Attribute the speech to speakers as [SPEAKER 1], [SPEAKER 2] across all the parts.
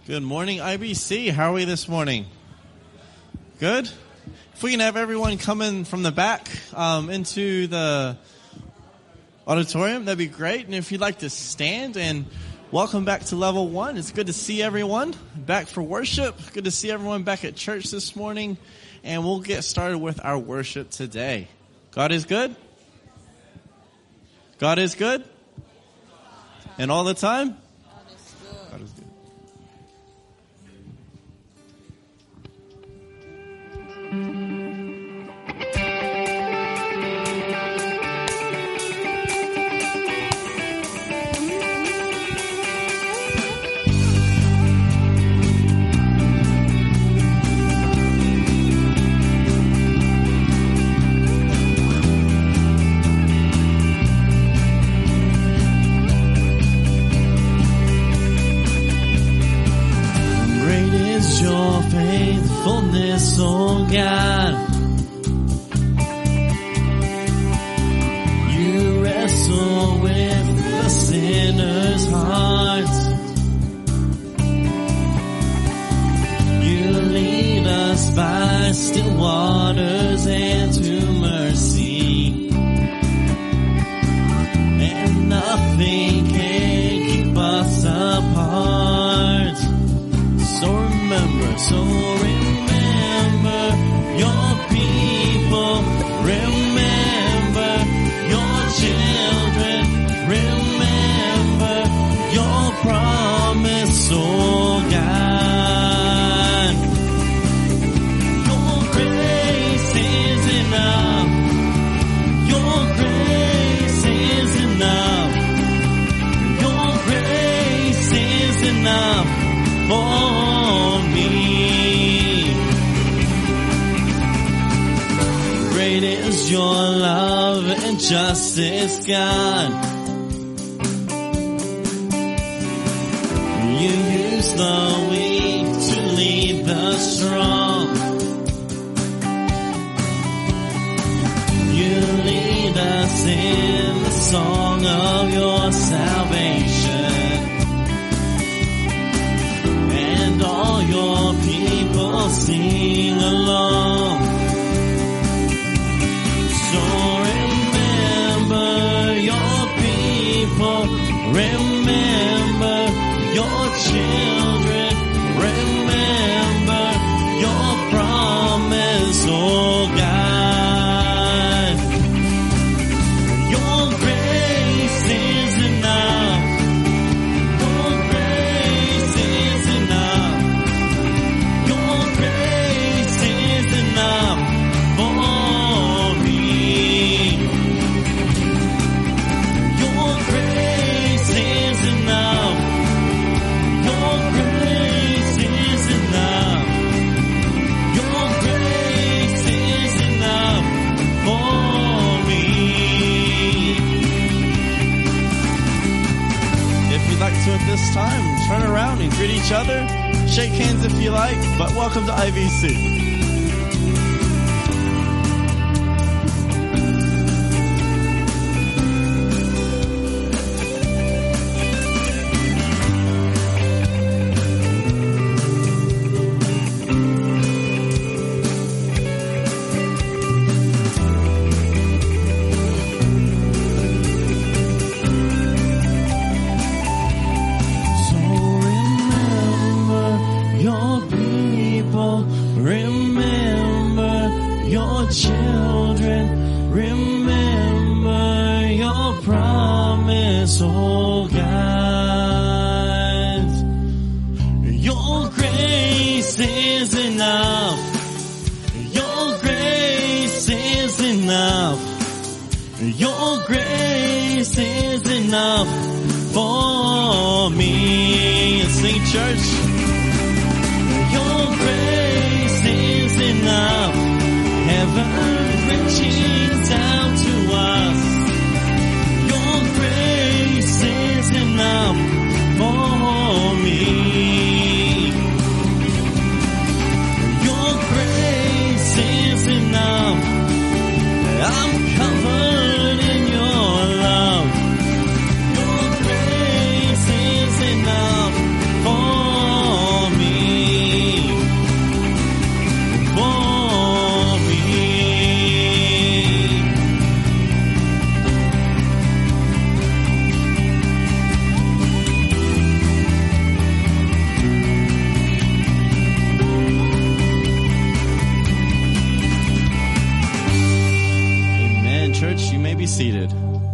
[SPEAKER 1] Good morning, IBC. How are we this morning? Good? If we can have everyone come in from the back into the auditorium, that'd be great. And if you'd like to stand, and welcome back to Level 1. It's good to see everyone back for worship. Good to see everyone back at church this morning. And we'll get started with our worship today. God is good? God is good? And all the time? God is good. God is good. Oh God, you wrestle with the sinner's heart. You lead us by still waters and to mercy, and nothing can keep us apart. So remember, your people, remember your children, remember your promise, oh God. Your grace is enough, your grace is enough, your grace is enough for me. Great is your love and justice, God. You use the weak to lead the strong. You lead us in the song of your salvation, and all your people sing along. So remember your people, remember your children, remember your promise, oh God. Your grace is enough, your grace is enough, your grace is enough for me. Your grace is enough. Your grace is enough. Your grace is enough for me. If you'd like to at this time, turn around and greet each other. Shake hands if you like, but welcome to IBC. seated.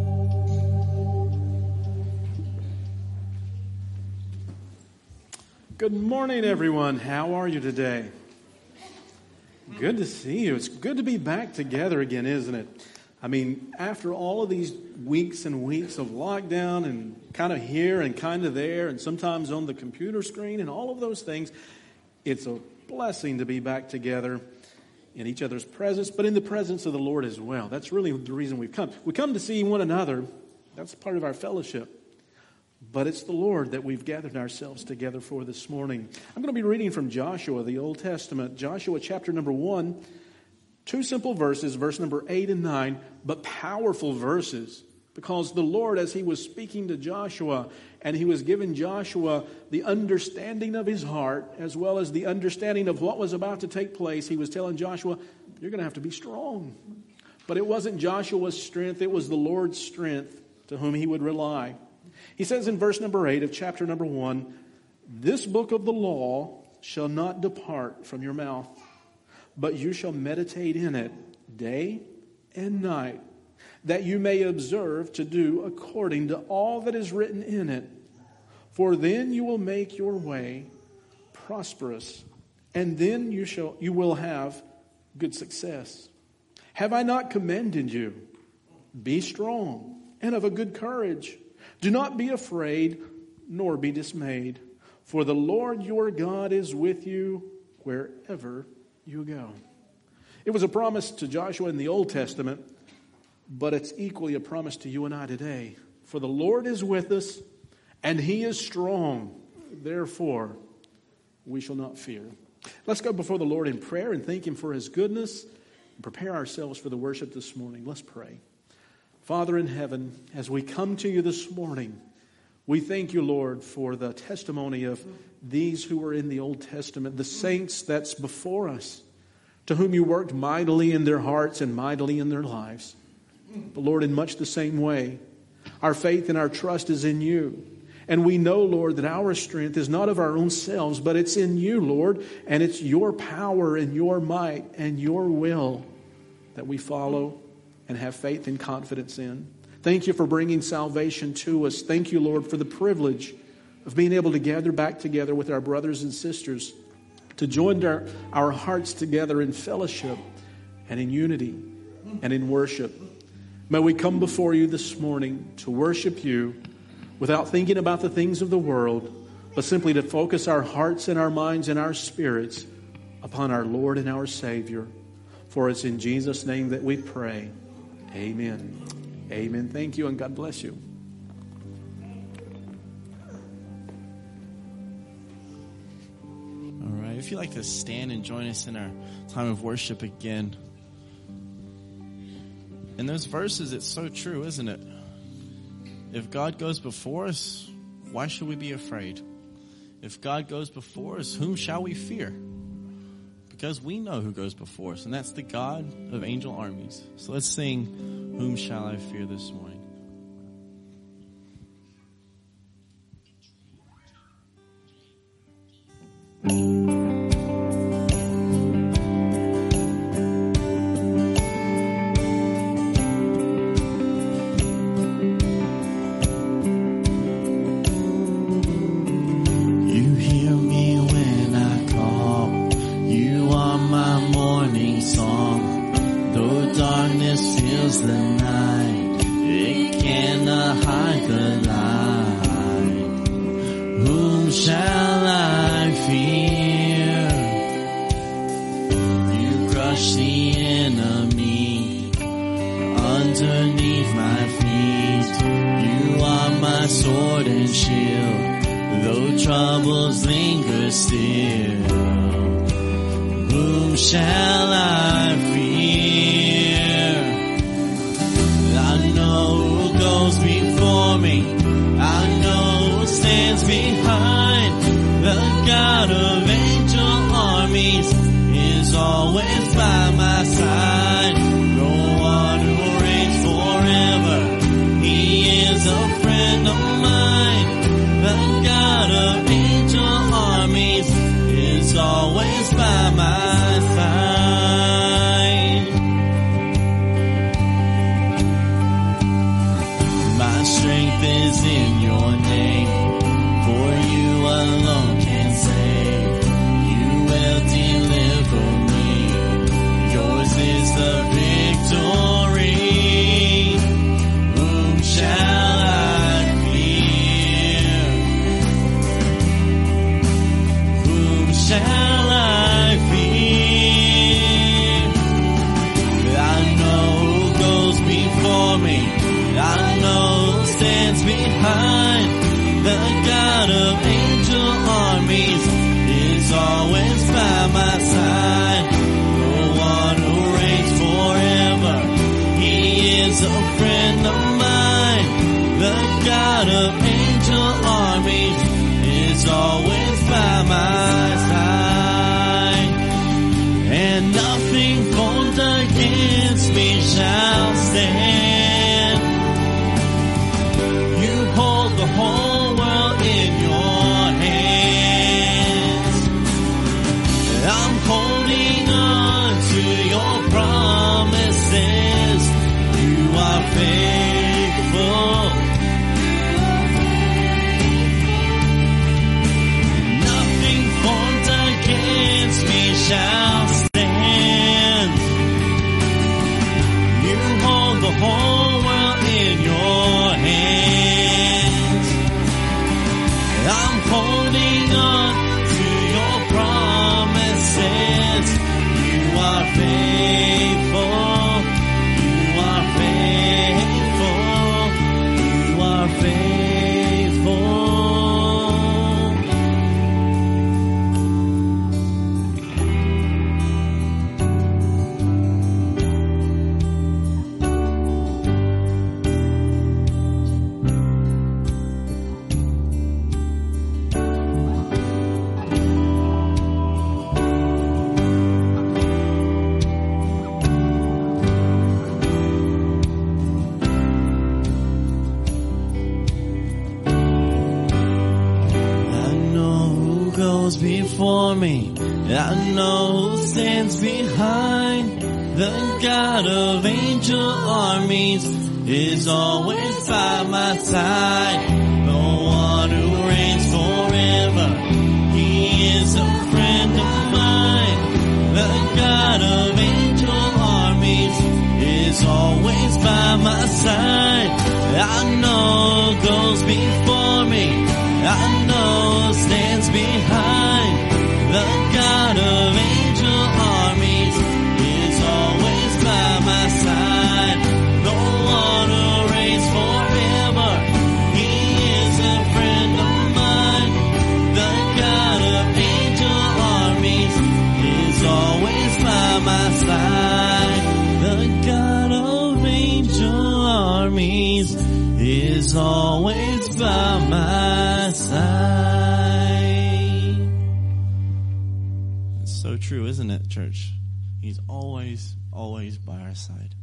[SPEAKER 2] Good morning, everyone. How are you today? Good to see you. It's good to be back together again, isn't it? I mean, after all of these weeks and weeks of lockdown and kind of here and kind of there and sometimes on the computer screen and all of those things, it's a blessing to be back together in each other's presence, but in the presence of the Lord as well. That's really the reason we've come. We come to see one another. That's part of our fellowship. But it's the Lord that we've gathered ourselves together for this morning. I'm going to be reading from Joshua, the Old Testament. Joshua chapter number 1. 2 simple verses, verse number 8 and 9, but powerful verses. Because the Lord, as he was speaking to Joshua, and he was giving Joshua the understanding of his heart, as well as the understanding of what was about to take place, he was telling Joshua, you're going to have to be strong. But it wasn't Joshua's strength, it was the Lord's strength to whom he would rely. He says in verse number 8 of chapter number 1, this book of the law shall not depart from your mouth, but you shall meditate in it day and night, that you may observe to do according to all that is written in it. For then you will make your way prosperous, and then you will have good success. Have I not commanded you? Be strong and of a good courage. Do not be afraid, nor be dismayed, for the Lord your God is with you wherever you go. It was a promise to Joshua in the Old Testament, but it's equally a promise to you and I today. For the Lord is with us, and he is strong. Therefore, we shall not fear. Let's go before the Lord in prayer and thank him for his goodness and prepare ourselves for the worship this morning. Let's pray. Father in heaven, as we come to you this morning, we thank you, Lord, for the testimony of these who were in the Old Testament, the saints that's before us, to whom you worked mightily in their hearts and mightily in their lives. But Lord, in much the same way, our faith and our trust is in you. And we know, Lord, that our strength is not of our own selves, but it's in you, Lord. And it's your power and your might and your will that we follow and have faith and confidence in. Thank you for bringing salvation to us. Thank you, Lord, for the privilege of being able to gather back together with our brothers and sisters, to join our hearts together in fellowship and in unity and in worship. May we come before you this morning to worship you without thinking about the things of the world, but simply to focus our hearts and our minds and our spirits upon our Lord and our Savior. For it's in Jesus' name that we pray. Amen. Amen. Thank you, and God bless you.
[SPEAKER 1] All right. If you'd like to stand and join us in our time of worship again. In those verses, it's so true, isn't it? If God goes before us, why should we be afraid? If God goes before us, whom shall we fear? Because we know who goes before us, and that's the God of angel armies. So let's sing, Whom Shall I Fear this morning. a friend of mine. The God of angel armies is always by my side. And nothing formed against me shall stand. You hold the whole world in your hands. I'm holding on to your promises. You are faithful. Nothing formed against me shall stand. You hold the whole world in your hands. I'm holding on to your promises. You are faithful. You are faithful. You are faithful. Before me, I know who stands behind. The God of angel armies is always by my side. The one who reigns forever, he is a friend of mine. The God of angel armies is always by my side. I know goes before me, I know stands behind. The God of angel armies is always by my side. The one who reigns forever, he is a friend of mine. The God of angel armies is always by my side. The God of angel armies is always by my side. It's so true, isn't it, church? He's always, always by our side.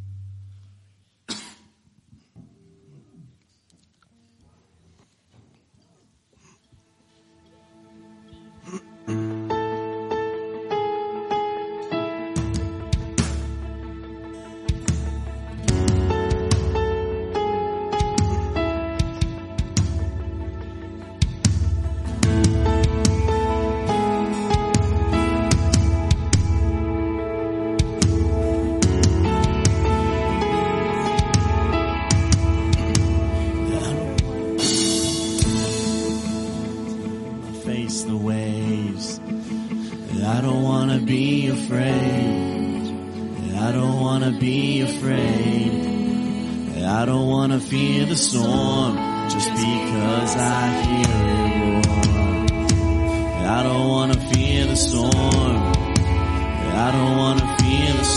[SPEAKER 1] Fear the storm just because I hear it roar. I don't want to fear the storm. I don't want to fear the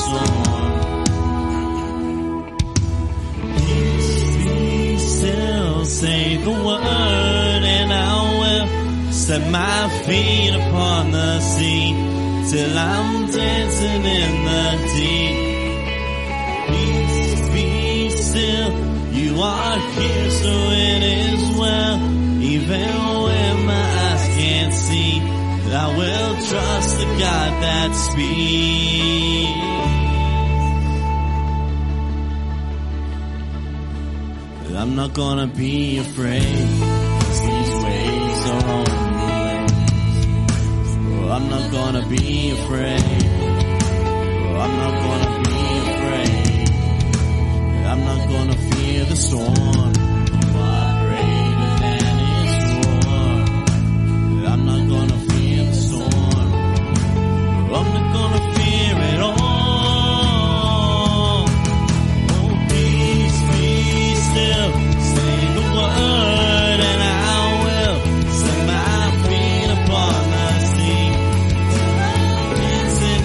[SPEAKER 1] storm. Peace be still, say the word and I will set my feet upon the sea till I'm dancing in the deep. Peace be still. You are here, so it is well. Even when my eyes can't see, I will trust the God that speaks. I'm not gonna be afraid, 'cause these ways are only ways. Oh, I'm not gonna be afraid. Oh, I'm not gonna be afraid. I'm not gonna fear the storm. You are greater than its roar. I'm not gonna fear the storm. I'm not gonna fear it all. Oh, peace be still. Say the word and I will set my feet upon the sea. Dancing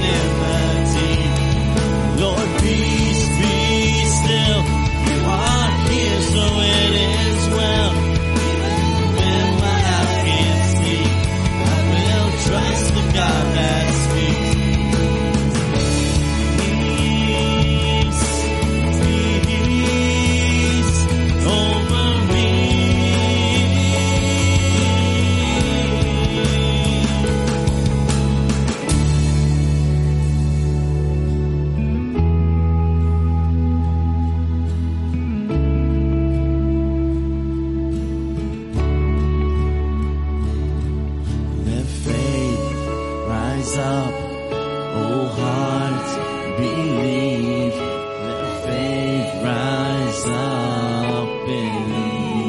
[SPEAKER 3] Oh, heart, believe. Let faith rise up in me.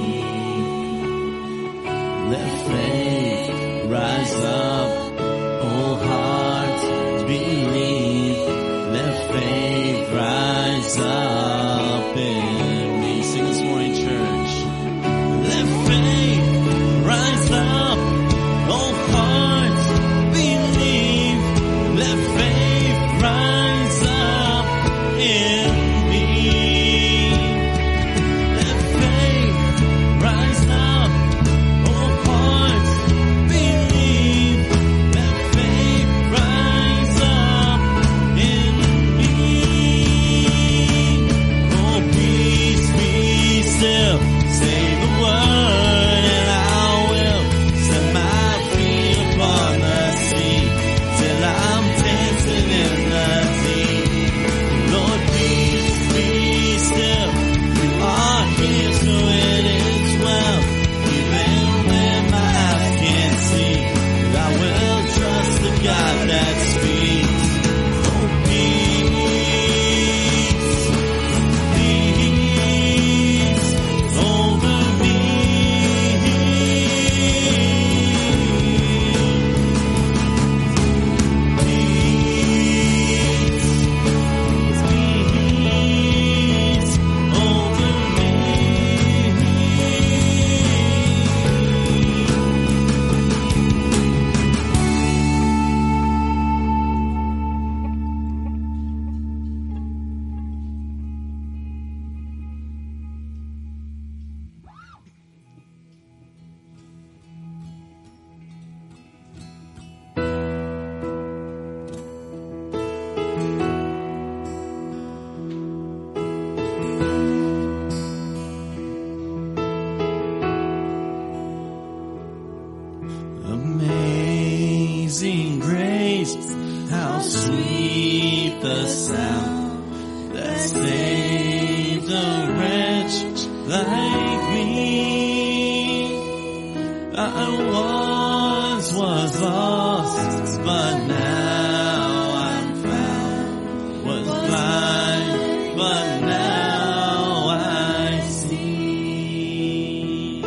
[SPEAKER 3] Let faith rise up. Oh, heart, believe. Let faith rise up in me. Sing this morning, church. Let faith rise up. Oh, heart, believe. Let faith rise up in me. Let faith rise up. Oh, heart, believe. Let faith rise up in me. Oh, peace be still. Say the word and I will set my feet upon the sea till I'm dancing in the deep. Lord, peace be still. You are here, so it is well. Even when my eyes can't see, I will trust the God that speaks. Oh, peace, peace over me. Peace over me. Amazing grace, how sweet the sound that saved a wretch like me. I once was lost, but now I'm found. Was blind, but now I see.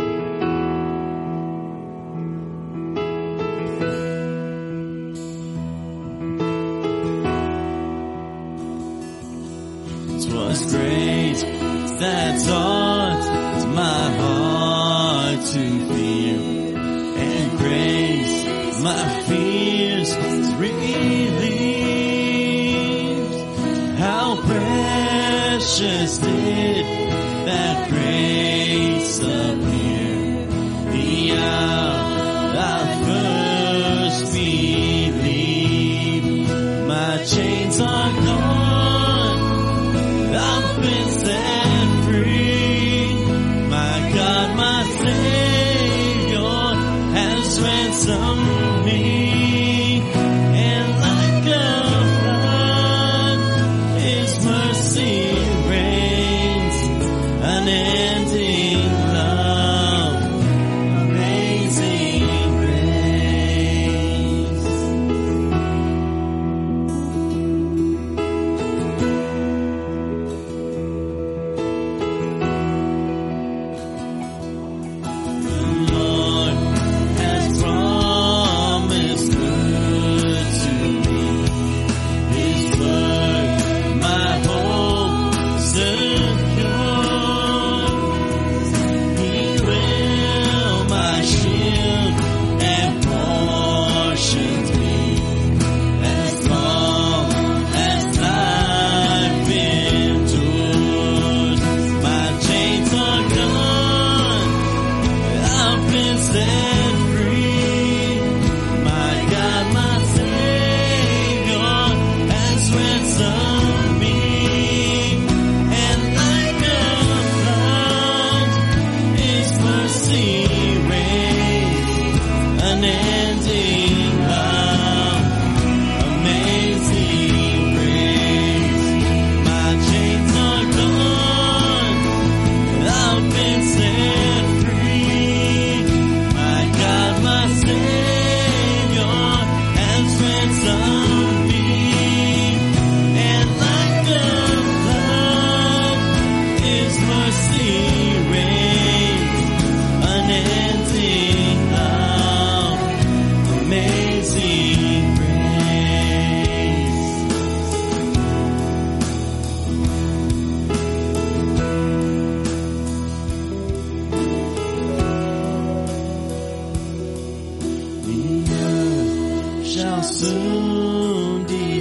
[SPEAKER 3] Was grace that taught my heart to fear, and grace my fears relieved. How precious did that grace appear the hour I first believed. My chains are gone, I've been set free. My God, my Savior has ransomed me. And like a flood, His mercy reigns, unending love, amazing grace.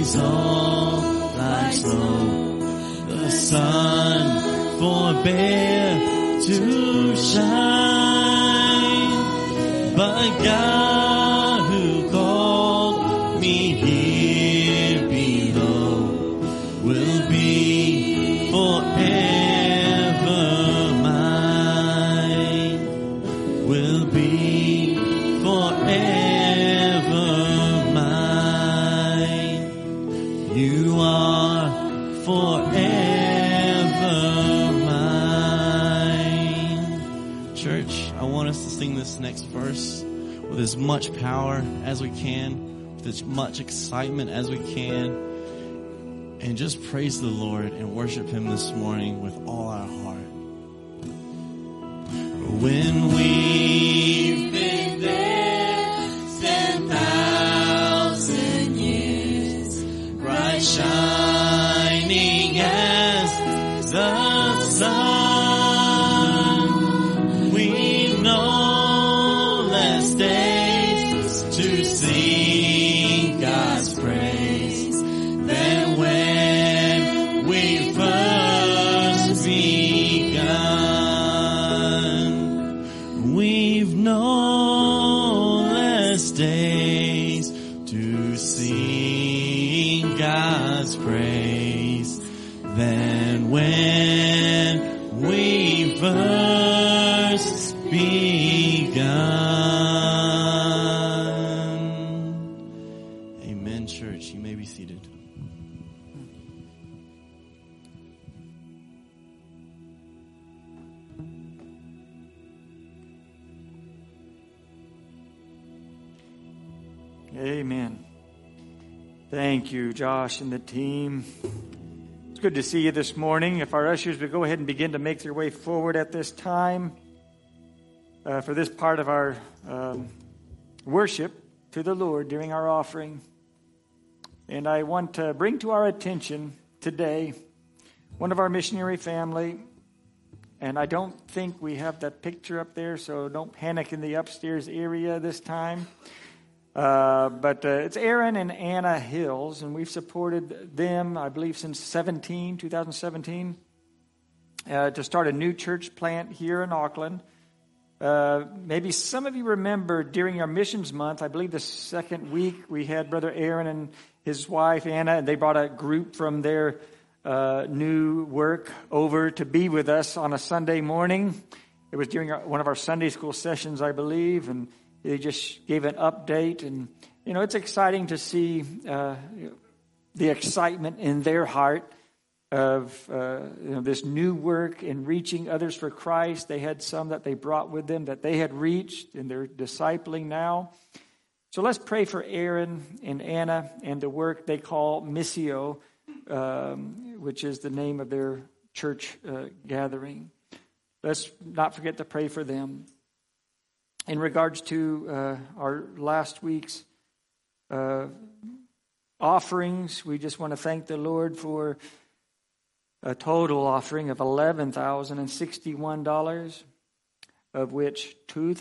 [SPEAKER 3] dissolve like snow. The sun forbear to shine, but God who called me here below will be forever mine, will be forever mine. You are forever mine. Church, I want us to sing this next verse with as much power as we can, with as much excitement as we can, and just praise the Lord and worship Him this morning with all our heart. When we've been there 10,000 years, bright shining as the sun, we've no less days to sing God's praise than when we first begun. We've no less days to sing God's praise than when we first begun. Amen, church. You may be seated.
[SPEAKER 4] Amen. Thank you, Josh and the team. It's good to see you this morning. If our ushers would go ahead and begin to make their way forward at this time for this part of our worship to the Lord during our offering. And I want to bring to our attention today one of our missionary family. And I don't think we have that picture up there, so don't panic in the upstairs area this time. But it's Aaron and Anna Hills, and we've supported them, I believe, since 2017, to start a new church plant here in Auckland. Maybe some of you remember during our missions month, I believe the second week, we had Brother Aaron and his wife, Anna, and they brought a group from their new work over to be with us on a Sunday morning. It was during one of our Sunday school sessions, I believe, and they just gave an update, and it's exciting to see the excitement in their heart of this new work in reaching others for Christ. They had some that they brought with them that they had reached, and they're discipling now. So let's pray for Aaron and Anna and the work they call Missio, which is the name of their church gathering. Let's not forget to pray for them. In regards to our last week's offerings, we just want to thank the Lord for a total offering of $11,061, of which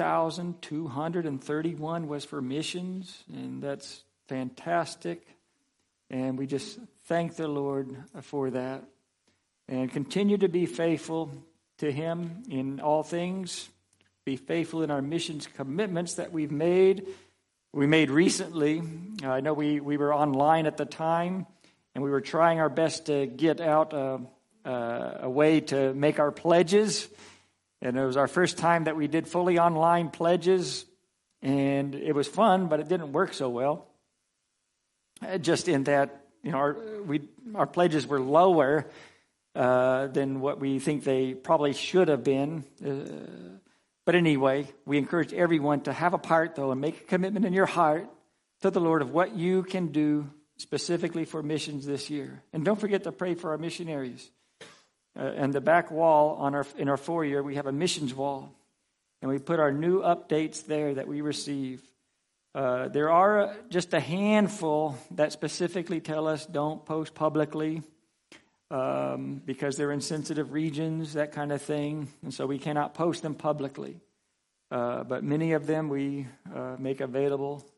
[SPEAKER 4] $2,231 was for missions, and that's fantastic. And we just thank the Lord for that, and continue to be faithful to Him in all things. Be faithful in our missions commitments that we've made. We made recently. I know we were online at the time, and we were trying our best to get out a way to make our pledges. And it was our first time that we did fully online pledges, and it was fun, but it didn't work so well. Just in that, our pledges were lower than what we think they probably should have been. But anyway, we encourage everyone to have a part, though, and make a commitment in your heart to the Lord of what you can do specifically for missions this year. And don't forget to pray for our missionaries. And the back wall in our foyer, we have a missions wall. And we put our new updates there that we receive. There are just a handful that specifically tell us don't post publicly because they're in sensitive regions, that kind of thing. And so we cannot post them publicly. But many of them we make available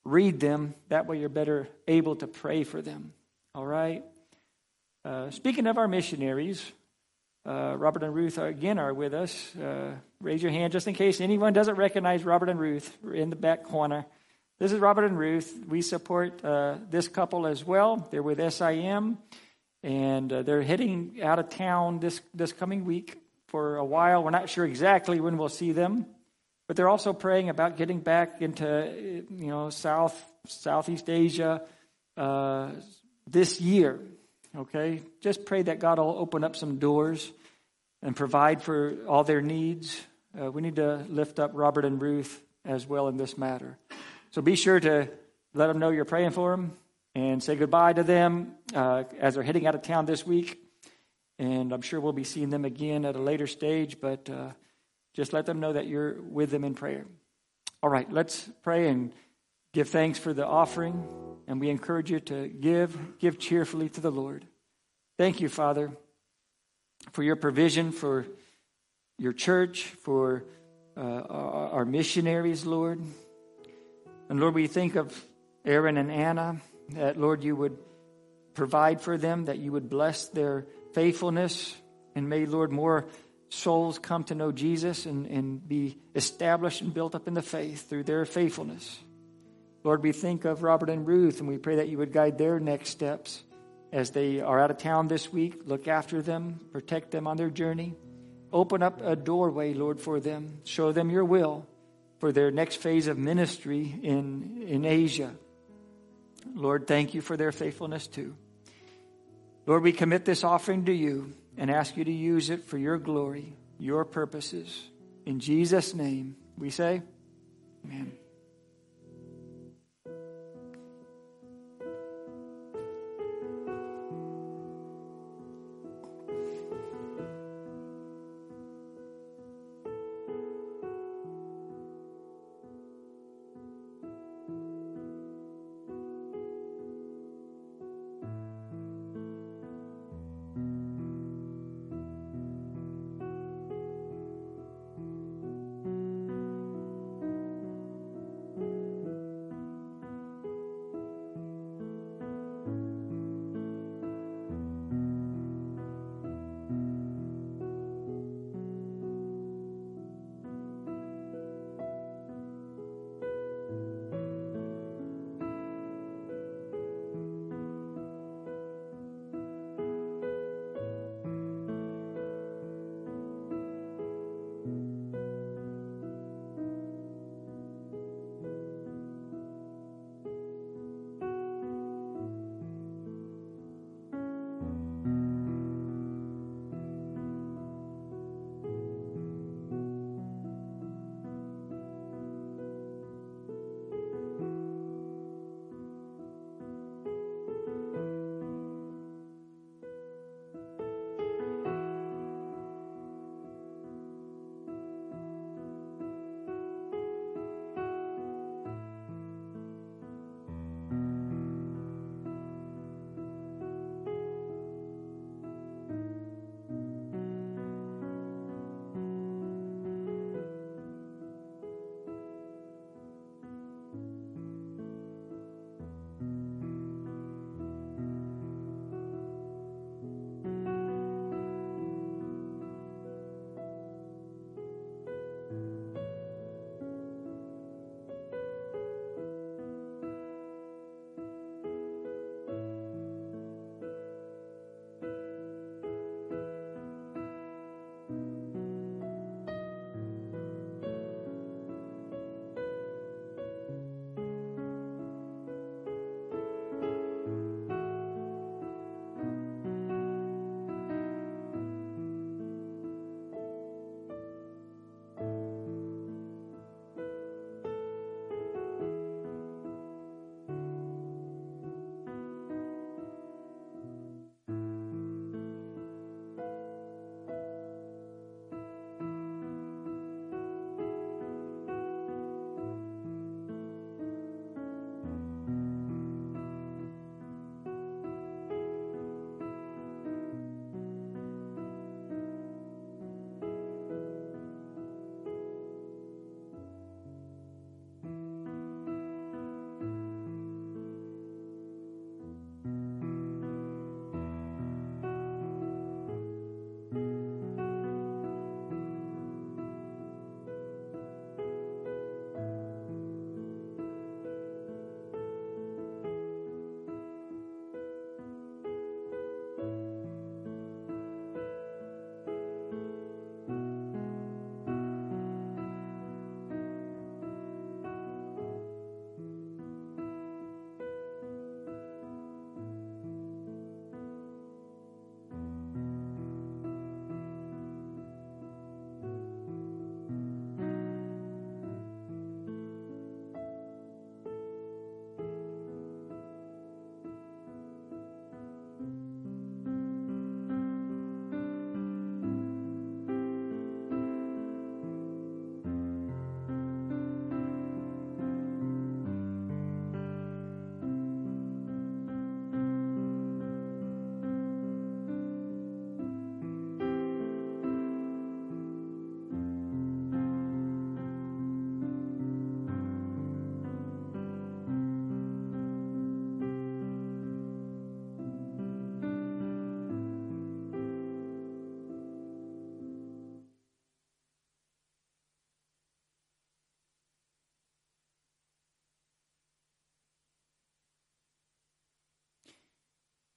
[SPEAKER 4] read them. That way you're better able to pray for them. All right? Speaking of our missionaries, Robert and Ruth again are with us. Raise your hand just in case anyone doesn't recognize Robert and Ruth. We're in the back corner. This is Robert and Ruth. We support this couple as well. They're with SIM, and they're heading out of town this coming week for a while. We're not sure exactly when we'll see them, but they're also praying about getting back into Southeast Asia this year. Okay, just pray that God will open up some doors and provide for all their needs. We need to lift up Robert and Ruth as well in this matter. So be sure to let them know you're praying for them and say goodbye to them as they're heading out of town this week. And I'm sure we'll be seeing them again at a later stage, but just let them know that you're with them in prayer. All right, let's pray and give thanks for the offering. And we encourage you to give cheerfully to the Lord. Thank you, Father, for your provision for your church, for our missionaries, Lord. And Lord, we think of Aaron and Anna, that, Lord, you would provide for them, that you would bless their faithfulness. And may, Lord, more souls come to know Jesus and be established and built up in the faith through their faithfulness. Lord, we think of Robert and Ruth, and we pray that you would guide their next steps as they are out of town this week. Look after them, protect them on their journey. Open up a doorway, Lord, for them. Show them your will for their next phase of ministry in Asia. Lord, thank you for their faithfulness too. Lord, we commit this offering to you and ask you to use it for your glory, your purposes. In Jesus' name, we say, amen.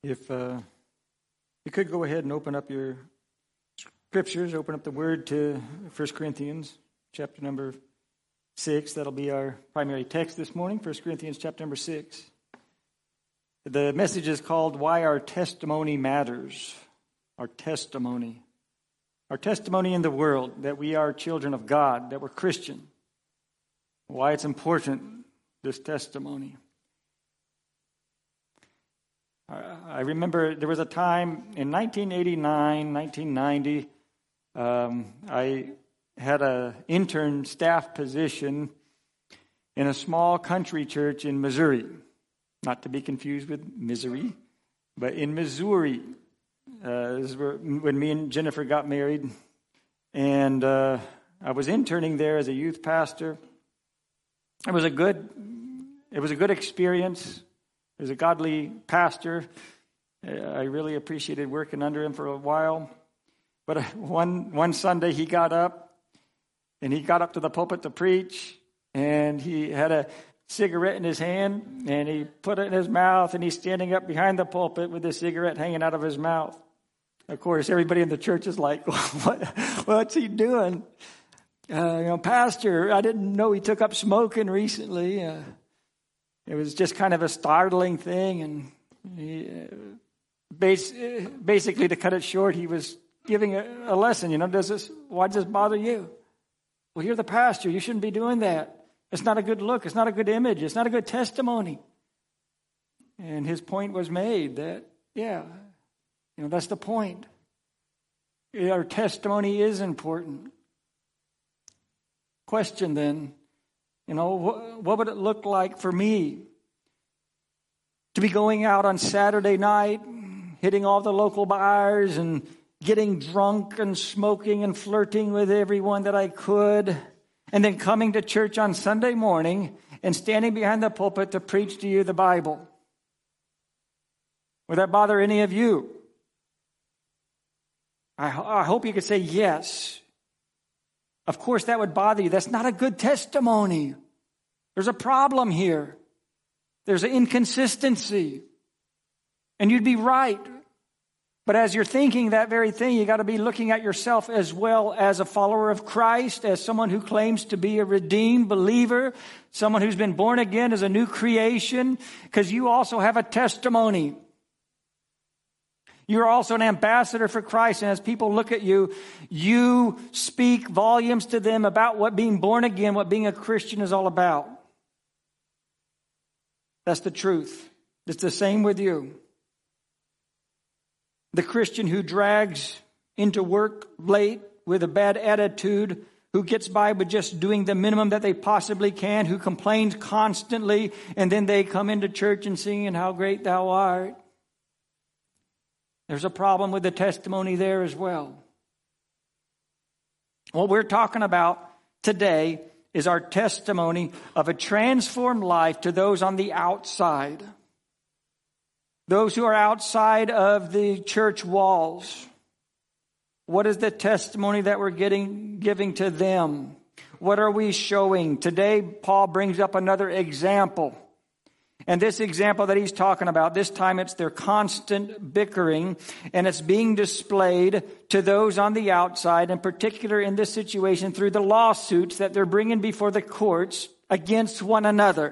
[SPEAKER 4] If you could go ahead and open up your scriptures, open up the word to 1 Corinthians chapter number 6. That'll be our primary text this morning, 1 Corinthians chapter number 6. The message is called Why Our Testimony Matters. Our testimony. Our testimony in the world, that we are children of God, that we're Christian. Why it's important, this testimony. I remember there was a time in 1989, 1990, I had an intern staff position in a small country church in Missouri. Not to be confused with misery, but in Missouri. This is when me and Jennifer got married. And I was interning there as a youth pastor. It was a good experience. He was a godly pastor. I really appreciated working under him for a while. But one Sunday he got up to the pulpit to preach, and he had a cigarette in his hand, and he put it in his mouth, and he's standing up behind the pulpit with the cigarette hanging out of his mouth. Of course, everybody in the church is like, what's he doing? Pastor, I didn't know he took up smoking recently. It was just kind of a startling thing, and basically, to cut it short, he was giving a lesson. Why does this bother you? Well, you're the pastor. You shouldn't be doing that. It's not a good look. It's not a good image. It's not a good testimony. And his point was made that, that's the point. Our testimony is important. Question then, what would it look like for me to be going out on Saturday night, hitting all the local bars and getting drunk and smoking and flirting with everyone that I could, and then coming to church on Sunday morning and standing behind the pulpit to preach to you the Bible? Would that bother any of you? I hope you could say yes. Of course, that would bother you. That's not a good testimony. There's a problem here. There's an inconsistency. And you'd be right. But as you're thinking that very thing, you got to be looking at yourself as well as a follower of Christ, as someone who claims to be a redeemed believer, someone who's been born again as a new creation, because you also have a testimony. You're also an ambassador for Christ, and as people look at you, you speak volumes to them about what being born again, what being a Christian is all about. That's the truth. It's the same with you. The Christian who drags into work late with a bad attitude, who gets by with just doing the minimum that they possibly can, who complains constantly, and then they come into church and singing how great thou art. There's a problem with the testimony there as well. What we're talking about today is our testimony of a transformed life to those on the outside. Those who are outside of the church walls. What is the testimony that we're giving to them? What are we showing? Today, Paul brings up another example. And this example that he's talking about, this time it's their constant bickering, and it's being displayed to those on the outside, in particular in this situation through the lawsuits that they're bringing before the courts against one another.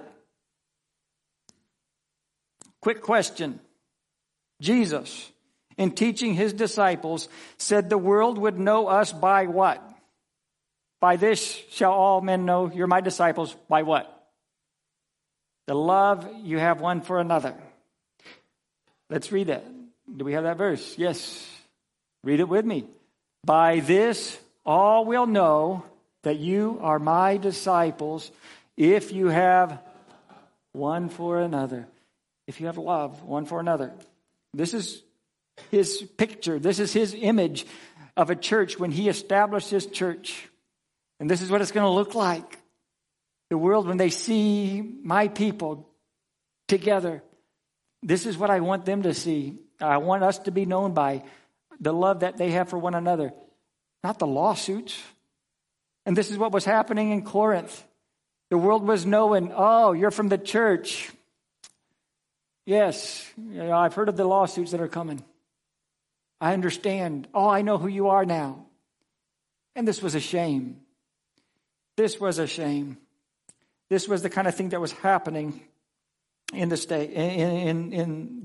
[SPEAKER 4] Quick question. Jesus, in teaching his disciples, said the world would know us by what? By this shall all men know you're my disciples. By what? The love you have one for another. Let's read that. Do we have that verse? Yes. Read it with me. By this all will know that you are my disciples if you have one for another. If you have love one for another. This is his picture. This is his image of a church when he established his church. And this is what it's going to look like. The world, when they see my people together, this is what I want them to see. I want us to be known by the love that they have for one another, not the lawsuits. And this is what was happening in Corinth. The world was knowing, oh, you're from the church. Yes, I've heard of the lawsuits that are coming. I understand. Oh, I know who you are now. And this was a shame. This was a shame. This was the kind of thing that was happening in the state, in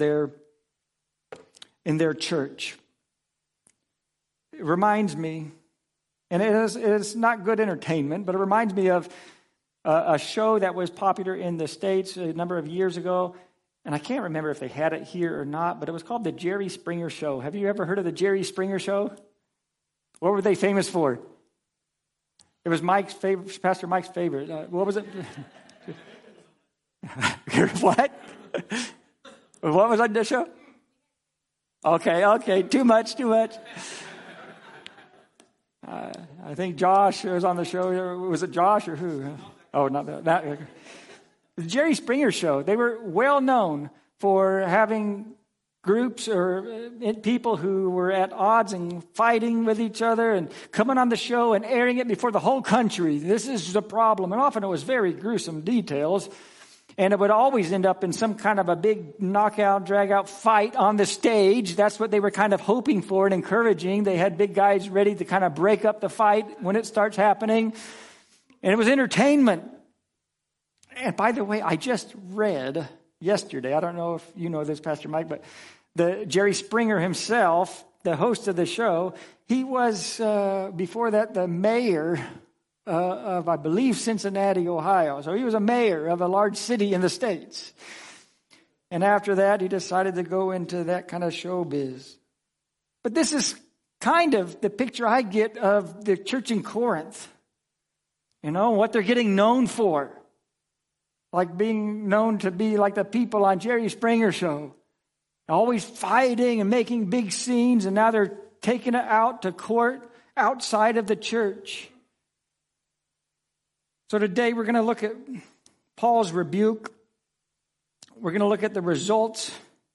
[SPEAKER 4] their church. It reminds me, and it is not good entertainment, but it reminds me of a show that was popular in the States a number of years ago. And I can't remember if they had it here or not, but it was called The Jerry Springer Show. Have you ever heard of The Jerry Springer Show? What were they famous for? It was Mike's favorite, Pastor Mike's favorite. What was it? What? What was on the show? Okay. Too much. I think Josh was on the show. Was it Josh or who? Oh, not that. The Jerry Springer Show, they were well known for having groups or people who were at odds and fighting with each other and coming on the show and airing it before the whole country. This is the problem. And often it was very gruesome details. And it would always end up in some kind of a big knockout, drag-out fight on the stage. That's what they were kind of hoping for and encouraging. They had big guys ready to kind of break up the fight when it starts happening. And it was entertainment. And by the way, I just read yesterday, I don't know if you know this, Pastor Mike, but the Jerry Springer himself, the host of the show, he was, before that, the mayor of, I believe, Cincinnati, Ohio. So he was a mayor of a large city in the States. And after that, he decided to go into that kind of showbiz. But this is kind of the picture I get of the church in Corinth. You know, what they're getting known for. Like being known to be like the people on Jerry Springer Show. Always fighting and making big scenes, and now they're taking it out to court outside of the church. So today we're going to look at Paul's rebuke. We're going to look at the results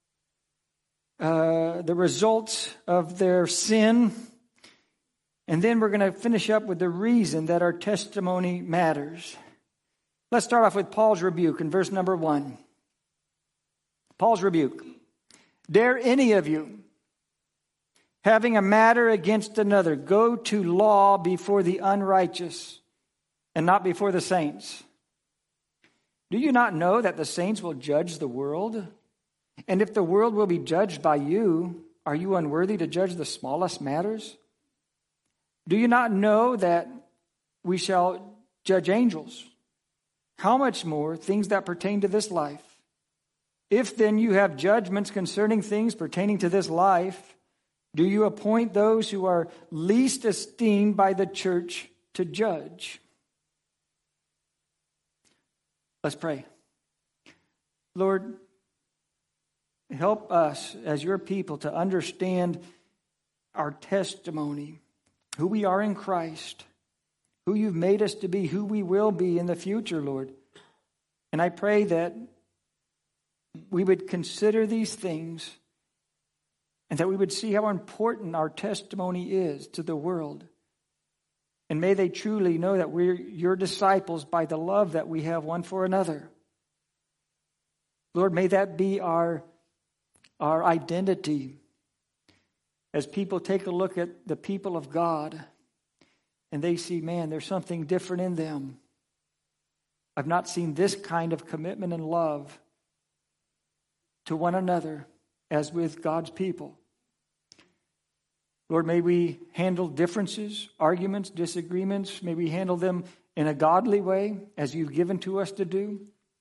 [SPEAKER 4] of their sin. And then we're going to finish up with the reason that our testimony matters. Let's start off with Paul's rebuke in verse number 1. Paul's rebuke. Dare any of you, having a matter against another, go to law before the unrighteous and not before the saints? Do you not know that the saints will judge the world? And if the world will be judged by you, are you unworthy to judge the smallest matters? Do you not know that we shall judge angels? How much more things that pertain to this life? If then you have judgments concerning things pertaining to this life, do you appoint those who are least esteemed by the church to judge? Let's pray. Lord, help us as your people to understand our testimony, who we are in Christ, who you've made us to be, who we will be in the future, Lord. And I pray that we would consider these things and that we would see how important our testimony is to the world. And may they truly know that we're your disciples by the love that we have one for another. Lord, may that be our identity as people take a look at the people of God and they see, man, there's something different in them. I've not seen this kind of commitment and love to one another as with God's people. Lord, may we handle differences, arguments, disagreements. May we handle them in a godly way as you've given to us to do.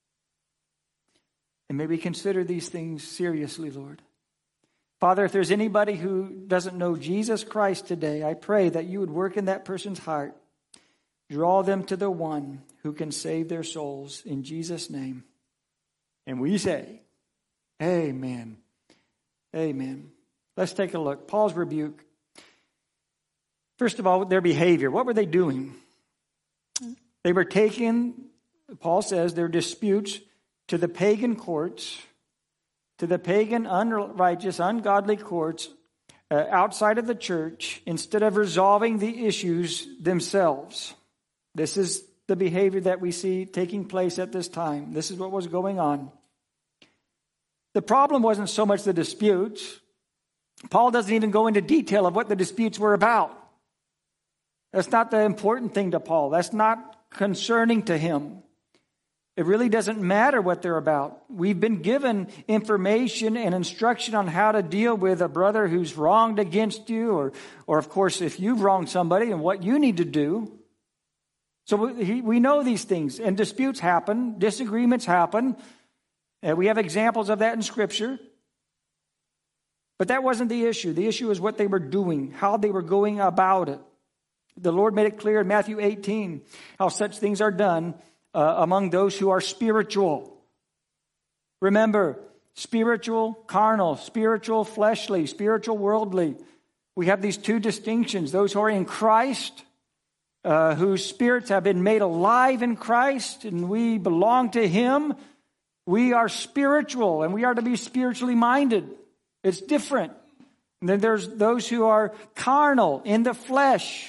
[SPEAKER 4] And may we consider these things seriously, Lord. Father, if there's anybody who doesn't know Jesus Christ today, I pray that you would work in that person's heart. Draw them to the one who can save their souls in Jesus' name. And we say, amen. Amen. Let's take a look. Paul's rebuke. First of all, their behavior. What were they doing? They were taking, Paul says, their disputes to the pagan courts, to the pagan, unrighteous, ungodly courts outside of the church, instead of resolving the issues themselves. This is the behavior that we see taking place at this time. This is what was going on. The problem wasn't so much the disputes. Paul doesn't even go into detail of what the disputes were about. That's not the important thing to Paul. That's not concerning to him. It really doesn't matter what they're about. We've been given information and instruction on how to deal with a brother who's wronged against you, or of course, if you've wronged somebody, and what you need to do. So we know these things, and disputes happen, disagreements happen. We have examples of that in Scripture. But that wasn't the issue. The issue is what they were doing, how they were going about it. The Lord made it clear in Matthew 18 how such things are done among those who are spiritual. Remember, spiritual, carnal, spiritual, fleshly, spiritual, worldly. We have these two distinctions. Those who are in Christ, whose spirits have been made alive in Christ, and we belong to Him. We are spiritual, and we are to be spiritually minded. It's different. And then there's those who are carnal, in the flesh.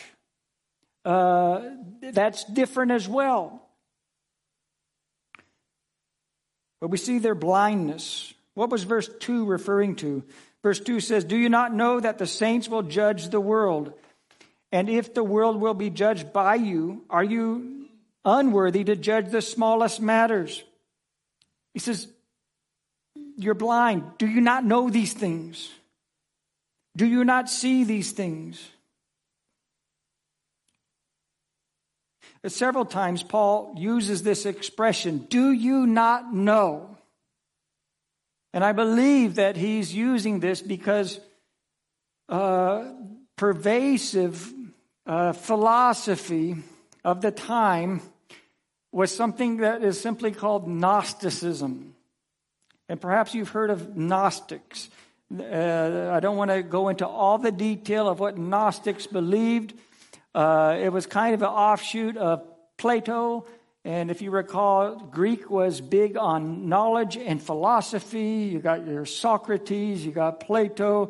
[SPEAKER 4] That's different as well. But we see their blindness. What was verse 2 referring to? Verse 2 says, "Do you not know that the saints will judge the world? And if the world will be judged by you, are you unworthy to judge the smallest matters?" He says, you're blind. Do you not know these things? Do you not see these things? Several times Paul uses this expression, do you not know? And I believe that he's using this because pervasive philosophy of the time was something that is simply called Gnosticism. And perhaps you've heard of Gnostics. I don't want to go into all the detail of what Gnostics believed. It was kind of an offshoot of Plato. And if you recall, Greek was big on knowledge and philosophy. You got your Socrates, you got Plato,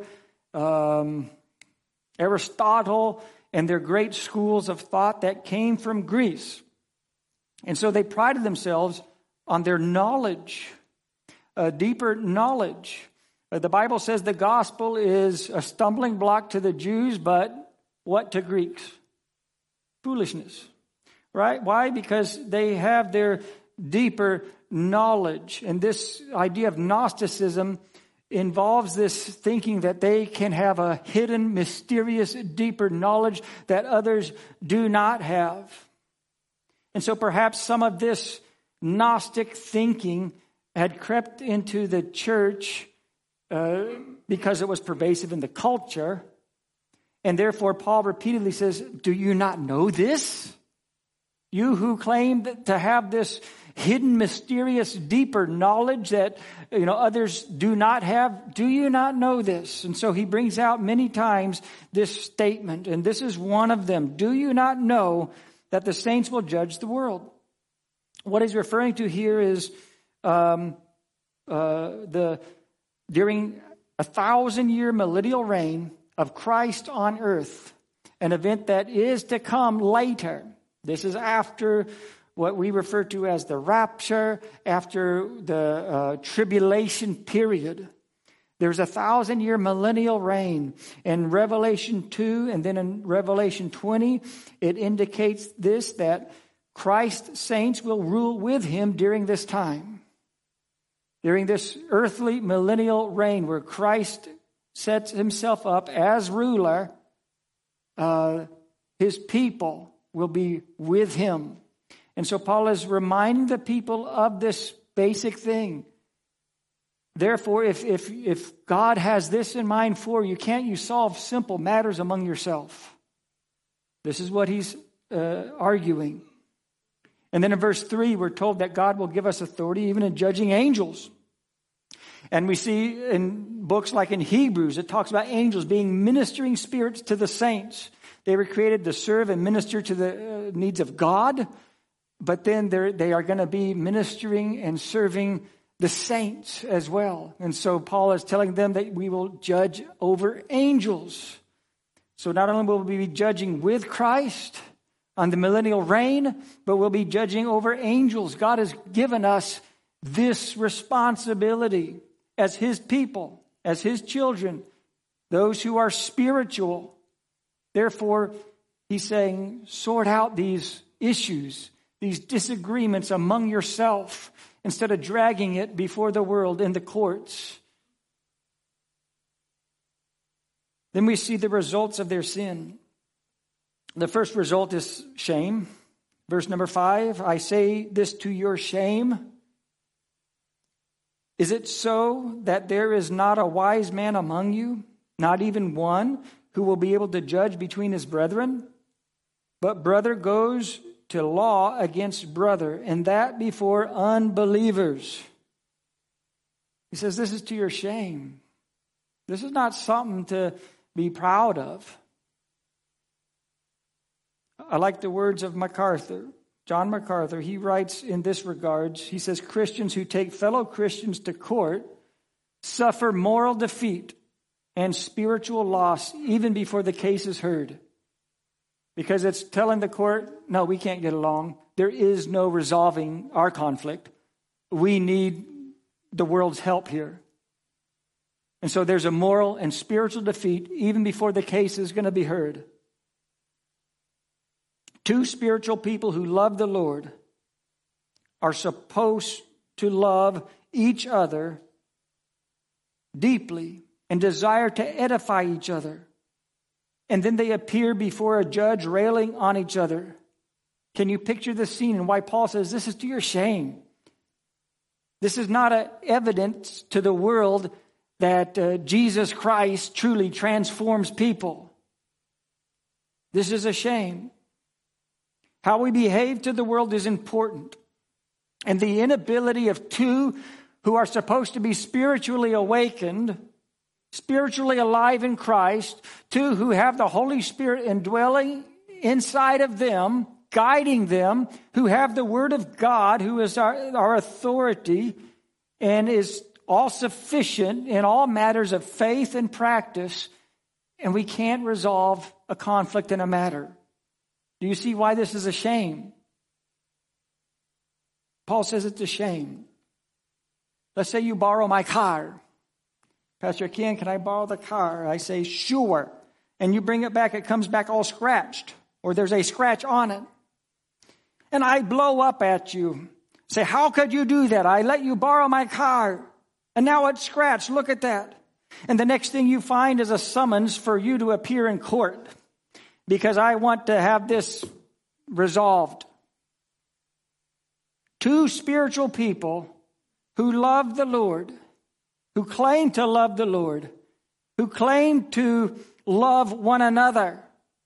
[SPEAKER 4] Aristotle, and their great schools of thought that came from Greece. And so they prided themselves on their knowledge, deeper knowledge. The Bible says the gospel is a stumbling block to the Jews, but what to Greeks? Foolishness, right? Why? Because they have their deeper knowledge. And this idea of Gnosticism involves this thinking that they can have a hidden, mysterious, deeper knowledge that others do not have. And so perhaps some of this Gnostic thinking had crept into the church because it was pervasive in the culture. And therefore, Paul repeatedly says, do you not know this? You who claim to have this hidden, mysterious, deeper knowledge that others do not have, do you not know this? And so he brings out many times this statement, and this is one of them. Do you not know that the saints will judge the world? What he's referring to here is during 1,000-year millennial reign of Christ on earth, an event that is to come later. This is after what we refer to as the rapture, after the tribulation period. There's 1,000-year millennial reign. In Revelation 2 and then in Revelation 20, it indicates this, that Christ's saints will rule with him during this time. During this earthly millennial reign where Christ sets himself up as ruler, his people will be with him. And so Paul is reminding the people of this basic thing. Therefore, if God has this in mind for you, can't you solve simple matters among yourself? This is what he's arguing. And then in verse 3, we're told that God will give us authority even in judging angels. And we see in books like in Hebrews, it talks about angels being ministering spirits to the saints. They were created to serve and minister to the needs of God, but then they are going to be ministering and serving the saints as well. And so Paul is telling them that we will judge over angels. So not only will we be judging with Christ on the millennial reign, but we'll be judging over angels. God has given us this responsibility. as his people, as his children, those who are spiritual. Therefore, he's saying, sort out these issues, these disagreements among yourself, instead of dragging it before the world in the courts. Then we see the results of their sin. The first result is shame. Verse number 5, I say this to your shame. Is it so that there is not a wise man among you, not even one, who will be able to judge between his brethren? But brother goes to law against brother, and that before unbelievers. He says, this is to your shame. This is not something to be proud of. I like the words of MacArthur. John MacArthur, he writes in this regards, he says, Christians who take fellow Christians to court suffer moral defeat and spiritual loss even before the case is heard. Because it's telling the court, no, we can't get along. There is no resolving our conflict. We need the world's help here. And so there's a moral and spiritual defeat even before the case is going to be heard. Two spiritual people who love the Lord are supposed to love each other deeply and desire to edify each other. And then they appear before a judge railing on each other. Can you picture the scene and why Paul says this is to your shame? This is not an evidence to the world that Jesus Christ truly transforms people. This is a shame. How we behave to the world is important. And the inability of two who are supposed to be spiritually awakened, spiritually alive in Christ, two who have the Holy Spirit indwelling inside of them, guiding them, who have the Word of God, who is our authority and is all sufficient in all matters of faith and practice, and we can't resolve a conflict in a matter. Do you see why this is a shame? Paul says it's a shame. Let's say you borrow my car. Pastor Ken, can I borrow the car? I say, sure. And you bring it back, it comes back all scratched, or there's a scratch on it. And I blow up at you. Say, how could you do that? I let you borrow my car, and now it's scratched. Look at that. And the next thing you find is a summons for you to appear in court, because I want to have this resolved. Two spiritual people who love the Lord, who claim to love the Lord, who claim to love one another.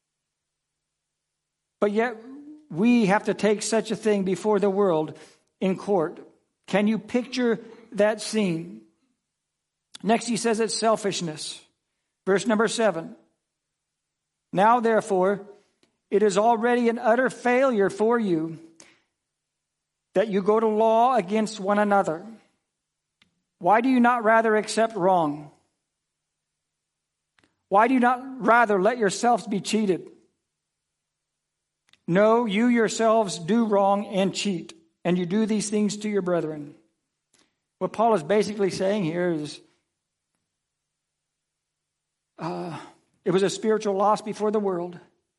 [SPEAKER 4] But yet we have to take such a thing before the world in court. Can you picture that scene? Next he says it's selfishness. Verse number 7. Now, therefore, it is already an utter failure for you that you go to law against one another. Why do you not rather accept wrong? Why do you not rather let yourselves be cheated? No, you yourselves do wrong and cheat, and you do these things to your brethren. What Paul is basically saying here is, it was a spiritual loss before the world.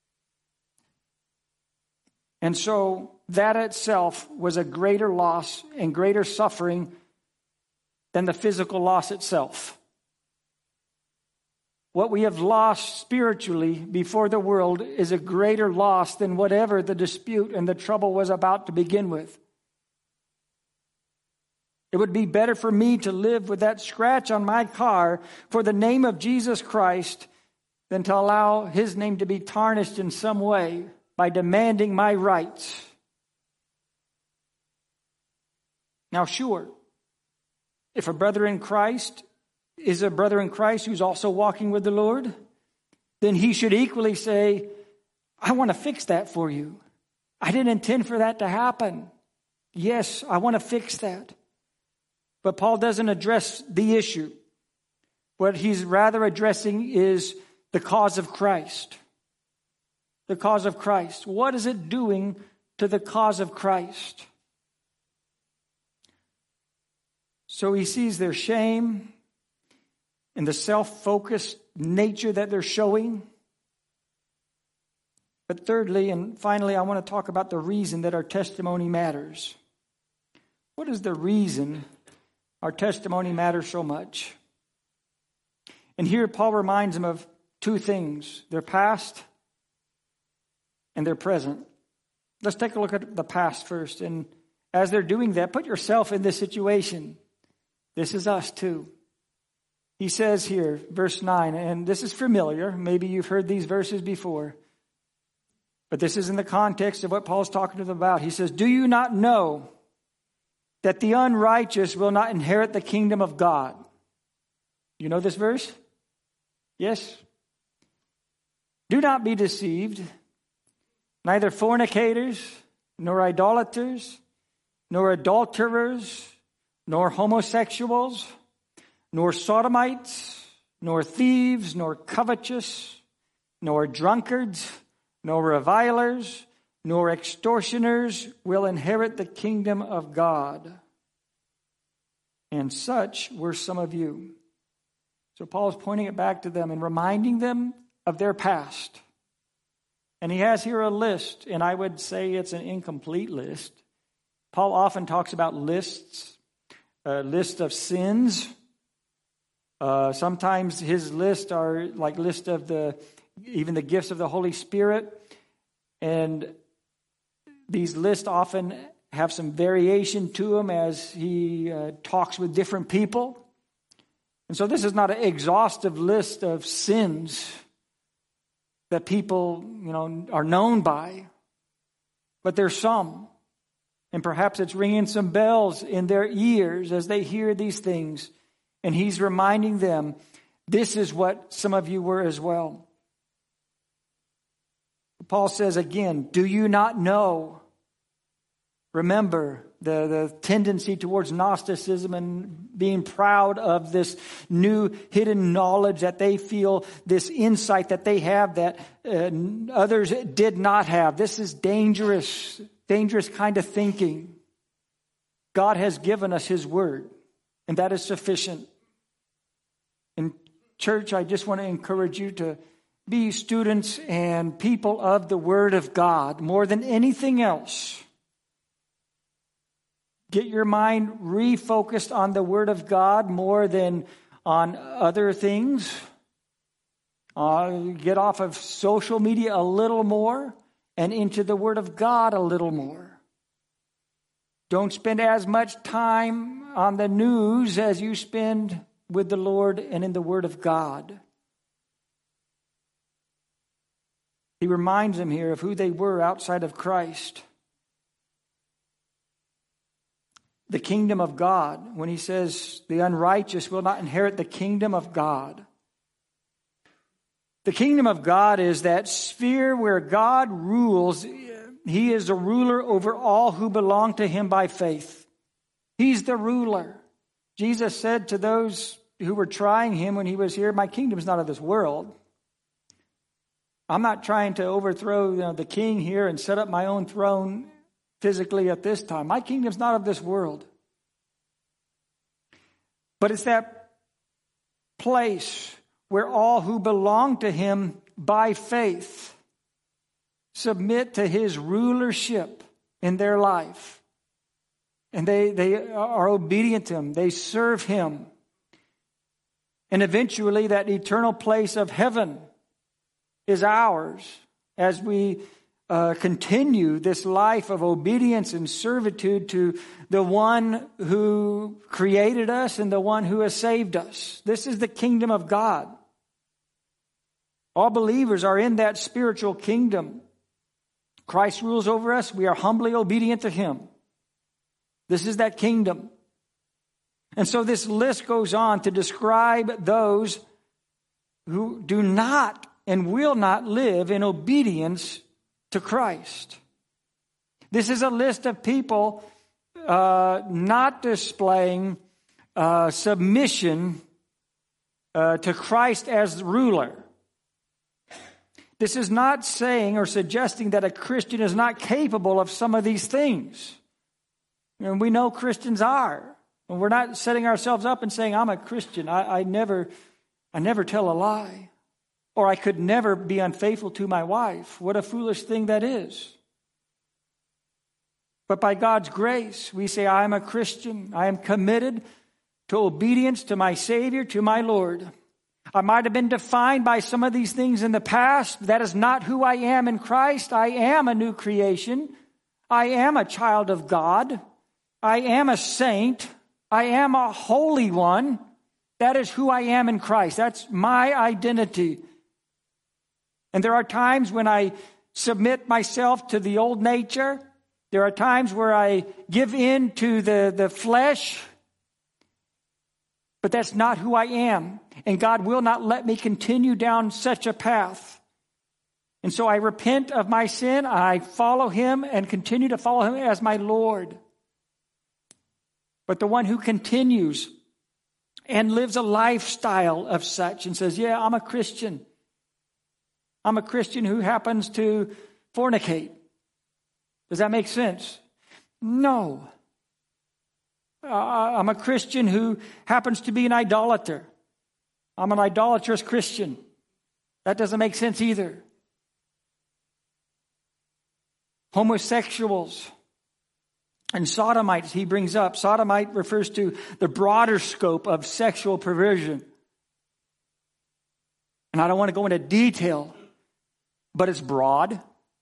[SPEAKER 4] And so that itself was a greater loss and greater suffering than the physical loss itself. What we have lost spiritually before the world is a greater loss than whatever the dispute and the trouble was about to begin with. It would be better for me to live with that scratch on my car for the name of Jesus Christ than to allow his name to be tarnished in some way by demanding my rights. Now, sure, if a brother in Christ is a brother in Christ who's also walking with the Lord, then he should equally say, I want to fix that for you. I didn't intend for that to happen. Yes, I want to fix that. But Paul doesn't address the issue. What he's rather addressing is the cause of Christ. The cause of Christ. What is it doing to the cause of Christ? So he sees their shame and the self-focused nature that they're showing. But thirdly and finally, I want to talk about the reason that our testimony matters. What is the reason our testimony matters so much? And here Paul reminds them of two things: their past and their present. Let's take a look at the past first. And as they're doing that, put yourself in this situation. This is us too. He says here, verse 9, and this is familiar. Maybe you've heard these verses before. But this is in the context of what Paul's talking to them about. He says, "Do you not know that the unrighteous will not inherit the kingdom of God?" You know this verse? Yes? "Do not be deceived. Neither fornicators, nor idolaters, nor adulterers, nor homosexuals, nor sodomites, nor thieves, nor covetous, nor drunkards, nor revilers, nor extortioners will inherit the kingdom of God. And such were some of you." So Paul is pointing it back to them and reminding them of their past. And he has here a list, and I would say it's an incomplete list. Paul often talks about lists, a list of sins. Sometimes his lists are like list of even the gifts of the Holy Spirit. And these lists often have some variation to them as he talks with different people. And so this is not an exhaustive list of sins that people, are known by. But there's some. And perhaps it's ringing some bells in their ears as they hear these things. And he's reminding them, this is what some of you were as well. Paul says again, do you not know? Remember the tendency towards Gnosticism and being proud of this new hidden knowledge that they feel, this insight that they have that others did not have. This is dangerous kind of thinking. God has given us His Word, and that is sufficient. In church, I just want to encourage you to be students and people of the Word of God more than anything else. Get your mind refocused on the Word of God more than on other things. Get off of social media a little more and into the Word of God a little more. Don't spend as much time on the news as you spend with the Lord and in the Word of God. He reminds them here of who they were outside of Christ. The kingdom of God, when he says the unrighteous will not inherit the kingdom of God. The kingdom of God is that sphere where God rules. He is a ruler over all who belong to Him by faith. He's the ruler. Jesus said to those who were trying Him when He was here, my kingdom is not of this world. I'm not trying to overthrow the king here and set up my own throne physically at this time. My kingdom's not of this world. But it's that place where all who belong to Him by faith submit to His rulership in their life. And they are obedient to Him. They serve Him. And eventually that eternal place of heaven is ours as we continue this life of obedience and servitude to the one who created us and the one who has saved us. This is the kingdom of God. All believers are in that spiritual kingdom. Christ rules over us. We are humbly obedient to Him. This is that kingdom. And so this list goes on to describe those who do not and will not live in obedience to Christ. This is a list of people not displaying submission to Christ as the ruler. This is not saying or suggesting that a Christian is not capable of some of these things. And we know Christians are. And we're not setting ourselves up and saying, I'm a Christian. I never tell a lie. Or I could never be unfaithful to my wife. What a foolish thing that is. But by God's grace, we say, I am a Christian. I am committed to obedience to my Savior, to my Lord. I might have been defined by some of these things in the past. That is not who I am in Christ. I am a new creation. I am a child of God. I am a saint. I am a holy one. That is who I am in Christ. That's my identity. And there are times when I submit myself to the old nature. There are times where I give in to the flesh. But that's not who I am. And God will not let me continue down such a path. And so I repent of my sin. I follow Him and continue to follow Him as my Lord. But the one who continues and lives a lifestyle of such and says, yeah, I'm a Christian. I'm a Christian who happens to fornicate. Does that make sense? No. I'm a Christian who happens to be an idolater. I'm an idolatrous Christian. That doesn't make sense either. Homosexuals and sodomites he brings up. Sodomite refers to the broader scope of sexual perversion. And I don't want to go into detail, but it's broad.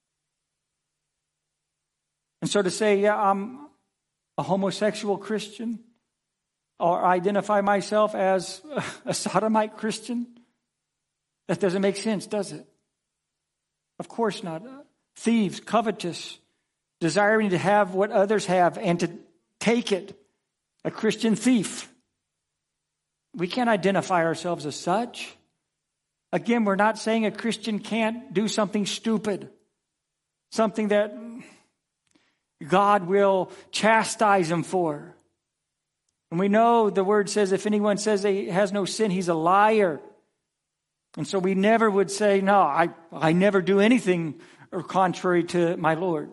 [SPEAKER 4] And so to say, yeah, I'm a homosexual Christian, or identify myself as a sodomite Christian, that doesn't make sense, does it? Of course not. Thieves, covetous, desiring to have what others have and to take it. A Christian thief. We can't identify ourselves as such. Again, we're not saying a Christian can't do something stupid. Something that God will chastise him for. And we know the word says if anyone says he has no sin, he's a liar. And so we never would say, no, I never do anything or contrary to my Lord.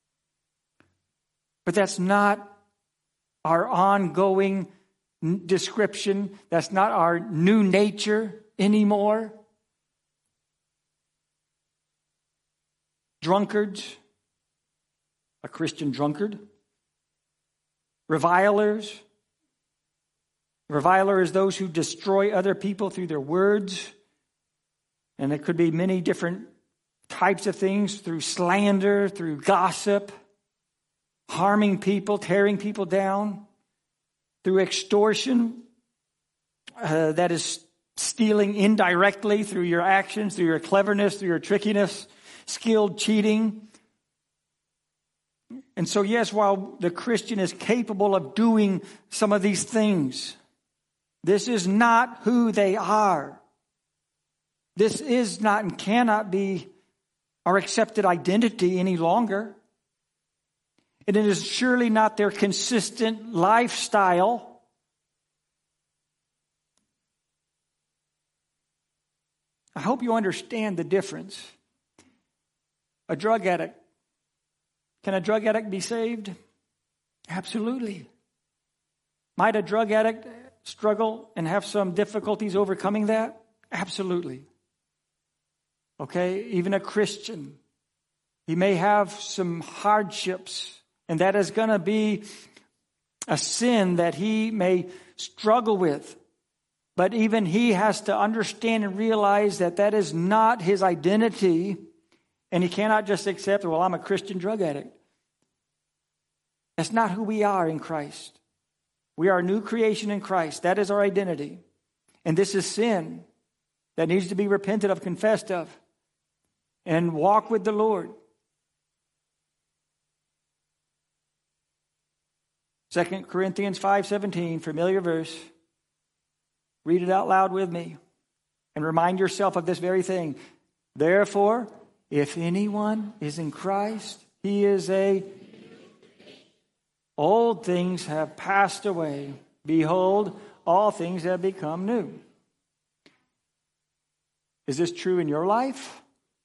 [SPEAKER 4] But that's not our ongoing description. That's not our new nature anymore. Drunkards, a Christian drunkard. Revilers. Reviler is those who destroy other people through their words. And it could be many different types of things, through slander, through gossip, harming people, tearing people down, through extortion, that is stealing indirectly through your actions, through your cleverness, through your trickiness, skilled cheating. And so, yes, while the Christian is capable of doing some of these things, this is not who they are. This is not and cannot be our accepted identity any longer. And it is surely not their consistent lifestyle. I hope you understand the difference. A drug addict. Can a drug addict be saved? Absolutely. Might a drug addict struggle and have some difficulties overcoming that? Absolutely. Okay, even a Christian, he may have some hardships, and that is going to be a sin that he may struggle with. But even he has to understand and realize that that is not his identity, and he cannot just accept, well, I'm a Christian drug addict. That's not who we are in Christ. We are a new creation in Christ. That is our identity. And this is sin that needs to be repented of, confessed of, and walk with the Lord. 2 Corinthians 5:17, familiar verse. Read it out loud with me and remind yourself of this very thing. Therefore, if anyone is in Christ, he is old things have passed away. Behold, all things have become new. Is this true in your life?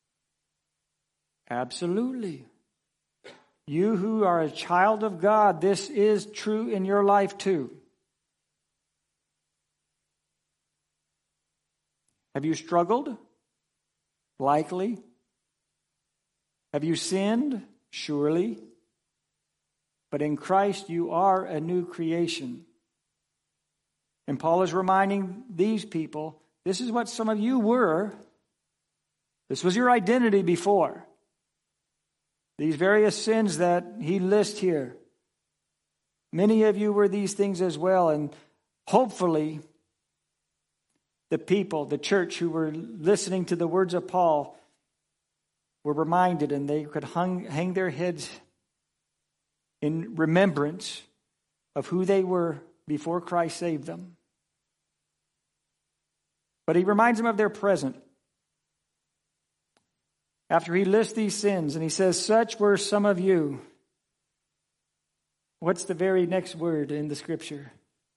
[SPEAKER 4] Absolutely. You who are a child of God, this is true in your life too. Have you struggled? Likely. Have you sinned? Surely. But in Christ you are a new creation. And Paul is reminding these people, this is what some of you were. This was your identity before. These various sins that he lists here. Many of you were these things as well. And hopefully, the people, the church who were listening to the words of Paul were reminded, and they could hang their heads in remembrance of who they were before Christ saved them. But he reminds them of their present. After he lists these sins, and he says, such were some of you. What's the very next word in the scripture?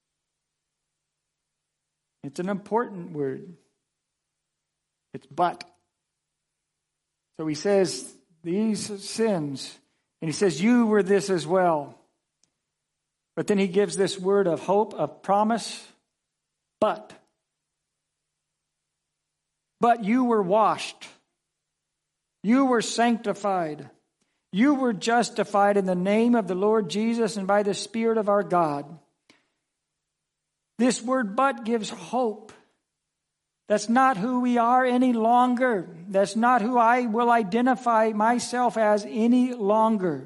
[SPEAKER 4] It's an important word. It's but. So he says, these sins, and he says, you were this as well. But then he gives this word of hope, of promise, but. But you were washed. You were sanctified. You were justified in the name of the Lord Jesus and by the Spirit of our God. This word but gives hope. That's not who we are any longer. That's not who I will identify myself as any longer.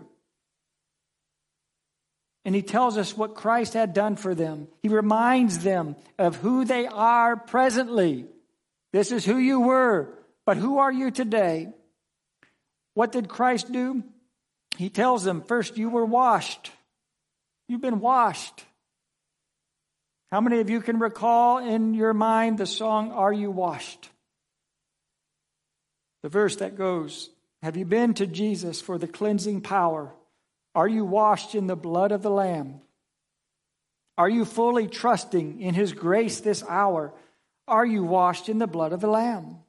[SPEAKER 4] And he tells us what Christ had done for them. He reminds them of who they are presently. This is who you were, but who are you today? What did Christ do? He tells them, first, you were washed. You've been washed. How many of you can recall in your mind the song, Are You Washed? The verse that goes, have you been to Jesus for the cleansing power? Are you washed in the blood of the Lamb? Are you fully trusting in His grace this hour? Are you washed in the blood of the Lamb?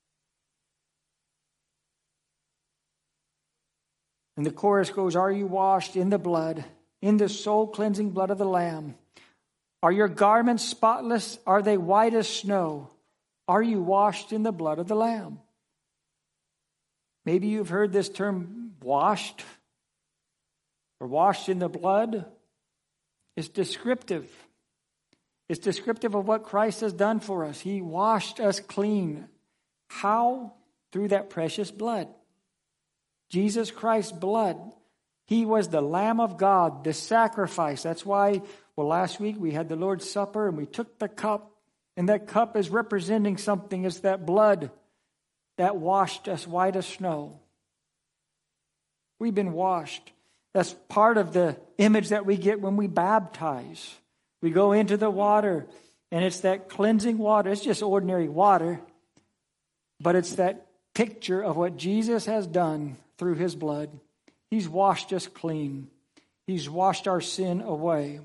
[SPEAKER 4] And the chorus goes, are you washed in the blood, in the soul-cleansing blood of the Lamb? Are your garments spotless? Are they white as snow? Are you washed in the blood of the Lamb? Maybe you've heard this term, washed, or washed in the blood. It's descriptive. It's descriptive of what Christ has done for us. He washed us clean. How? Through that precious blood. Jesus Christ's blood. He was the Lamb of God, the sacrifice. That's why, last week we had the Lord's Supper and we took the cup. And that cup is representing something. It's that blood that washed us white as snow. We've been washed. That's part of the image that we get when we baptize. We go into the water and it's that cleansing water. It's just ordinary water. But it's that picture of what Jesus has done through His blood. He's washed us clean. He's washed our sin away.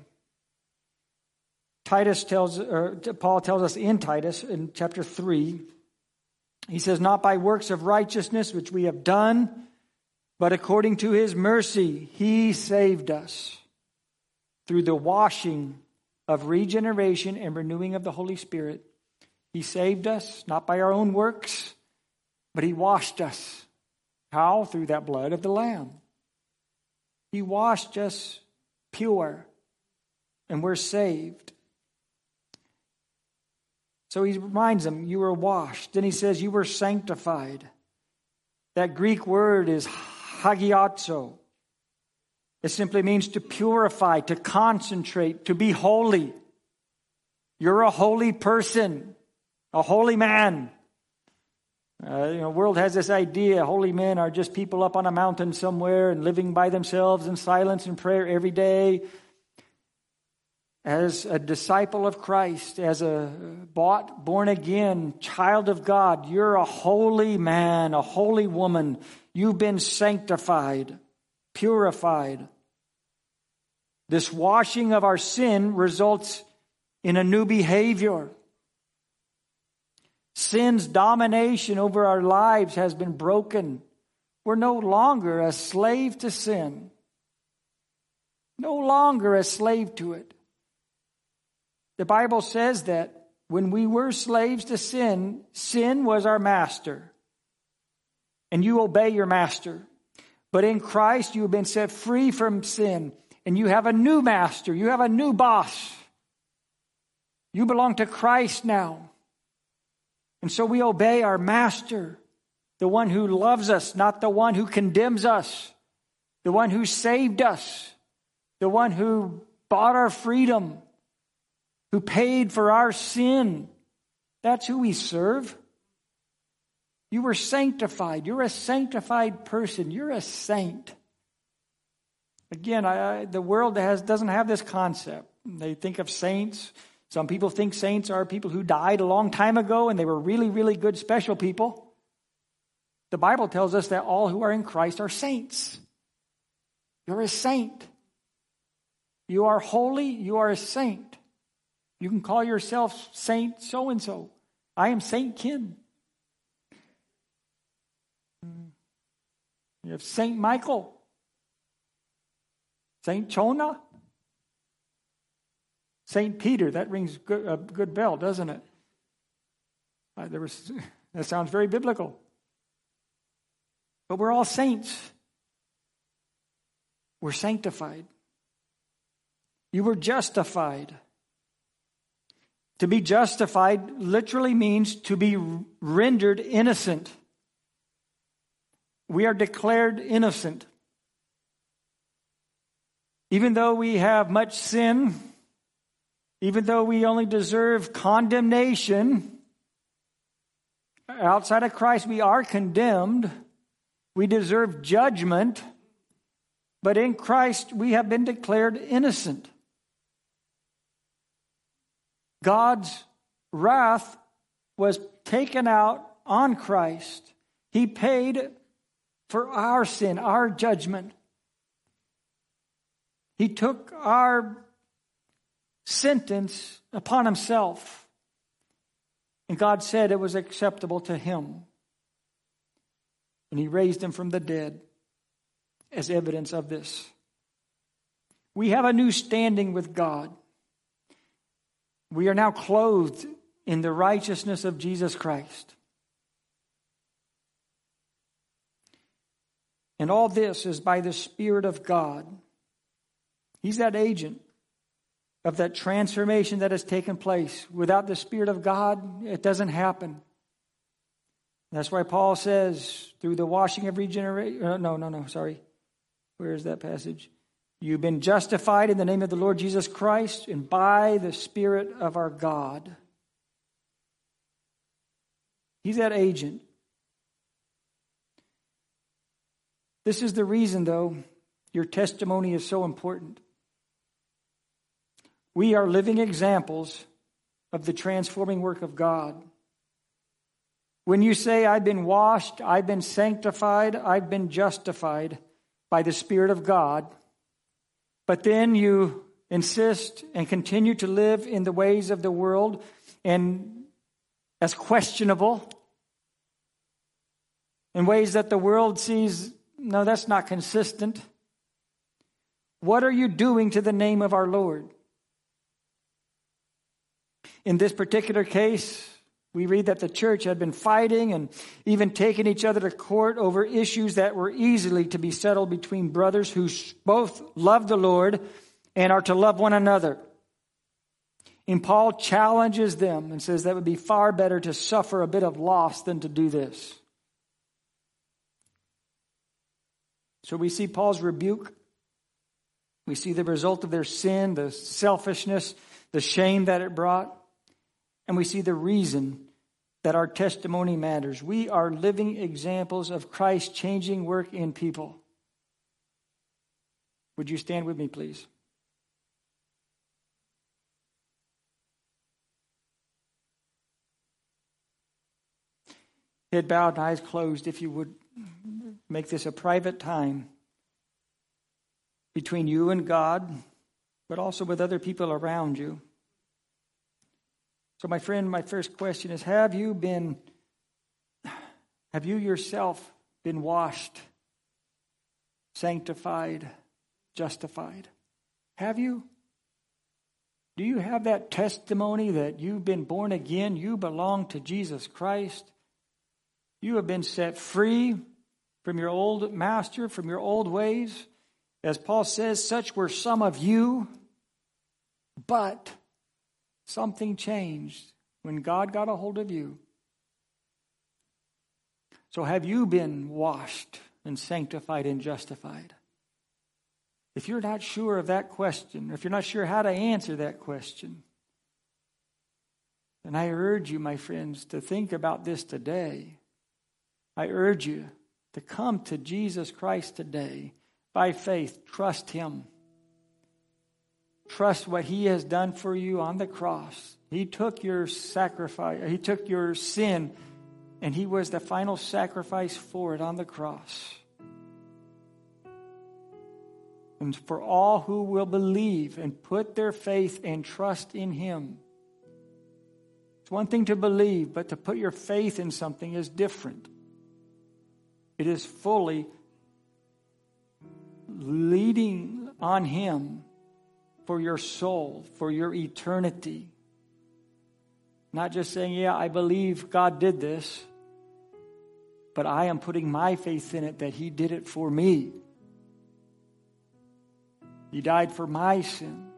[SPEAKER 4] Paul tells us in Titus, in chapter 3, he says, not by works of righteousness which we have done, but according to His mercy, He saved us through the washing of regeneration and renewing of the Holy Spirit. He saved us, not by our own works, but He washed us. How? Through that blood of the Lamb. He washed us pure, and we're saved. So he reminds them, you were washed. Then he says, you were sanctified. That Greek word is hagiazo. It simply means to purify, to concentrate, to be holy. You're a holy person, a holy man. The world has this idea holy men are just people up on a mountain somewhere and living by themselves in silence and prayer every day. As a disciple of Christ, as a bought, born again child of God, you're a holy man, a holy woman. You've been sanctified, purified. This washing of our sin results in a new behavior. Sin's domination over our lives has been broken. We're no longer a slave to sin. No longer a slave to it. The Bible says that when we were slaves to sin, sin was our master. And you obey your master. But in Christ, you have been set free from sin. And you have a new master. You have a new boss. You belong to Christ now. And so we obey our master, the one who loves us, not the one who condemns us, the one who saved us, the one who bought our freedom, who paid for our sin. That's who we serve. You were sanctified. You're a sanctified person. You're a saint. Again, the world doesn't have this concept. They think of saints. Some people think saints are people who died a long time ago and they were really, really good, special people. The Bible tells us that all who are in Christ are saints. You're a saint. You are holy. You are a saint. You can call yourself Saint so-and-so. I am Saint Ken. You have Saint Michael. Saint Jonah. Saint Peter. That rings a good bell, doesn't it? That sounds very biblical. But we're all saints. We're sanctified. You were justified. To be justified literally means to be rendered innocent. We are declared innocent. Even though we have much sin, even though we only deserve condemnation, outside of Christ we are condemned. We deserve judgment. But in Christ we have been declared innocent. God's wrath was taken out on Christ. He paid for our sin, our judgment. He took our sentence upon himself. And God said it was acceptable to him. And he raised him from the dead as evidence of this. We have a new standing with God. We are now clothed in the righteousness of Jesus Christ. And all this is by the Spirit of God. He's that agent of that transformation that has taken place. Without the Spirit of God, it doesn't happen. That's why Paul says, through the washing of regeneration... sorry. Where is that passage? You've been justified in the name of the Lord Jesus Christ and by the Spirit of our God. He's that agent. This is the reason, though, your testimony is so important. We are living examples of the transforming work of God. When you say, I've been washed, I've been sanctified, I've been justified by the Spirit of God, but then you insist and continue to live in the ways of the world and as questionable, in ways that the world sees, no, that's not consistent. What are you doing to the name of our Lord? In this particular case, we read that the church had been fighting and even taking each other to court over issues that were easily to be settled between brothers who both love the Lord and are to love one another. And Paul challenges them and says that it would be far better to suffer a bit of loss than to do this. So we see Paul's rebuke. We see the result of their sin, the selfishness, the shame that it brought. And we see the reason that our testimony matters. We are living examples of Christ's changing work in people. Would you stand with me, please? Head bowed and eyes closed, if you would make this a private time between you and God, but also with other people around you. So my friend, my first question is, have you yourself been washed, sanctified, justified? Have you? Do you have that testimony that you've been born again? You belong to Jesus Christ. You have been set free from your old master, from your old ways. As Paul says, such were some of you, but something changed when God got a hold of you. So have you been washed and sanctified and justified? If you're not sure of that question, if you're not sure how to answer that question, then I urge you, my friends, to think about this today. I urge you to come to Jesus Christ today by faith. Trust Him. Trust what He has done for you on the cross. He took your sacrifice, He took your sin, and He was the final sacrifice for it on the cross. And for all who will believe and put their faith and trust in Him. It's one thing to believe, but to put your faith in something is different. It is fully leading on Him for your soul, for your eternity. Not just saying, yeah, I believe God did this, but I am putting my faith in it that He did it for me. He died for my sin.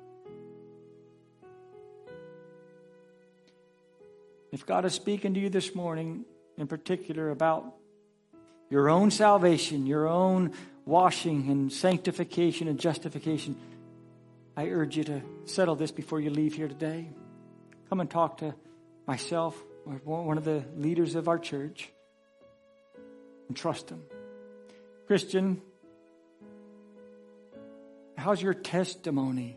[SPEAKER 4] If God is speaking to you this morning, in particular about your own salvation, your own washing and sanctification and justification, I urge you to settle this before you leave here today. Come and talk to myself or one of the leaders of our church and trust Him. Christian, how's your testimony?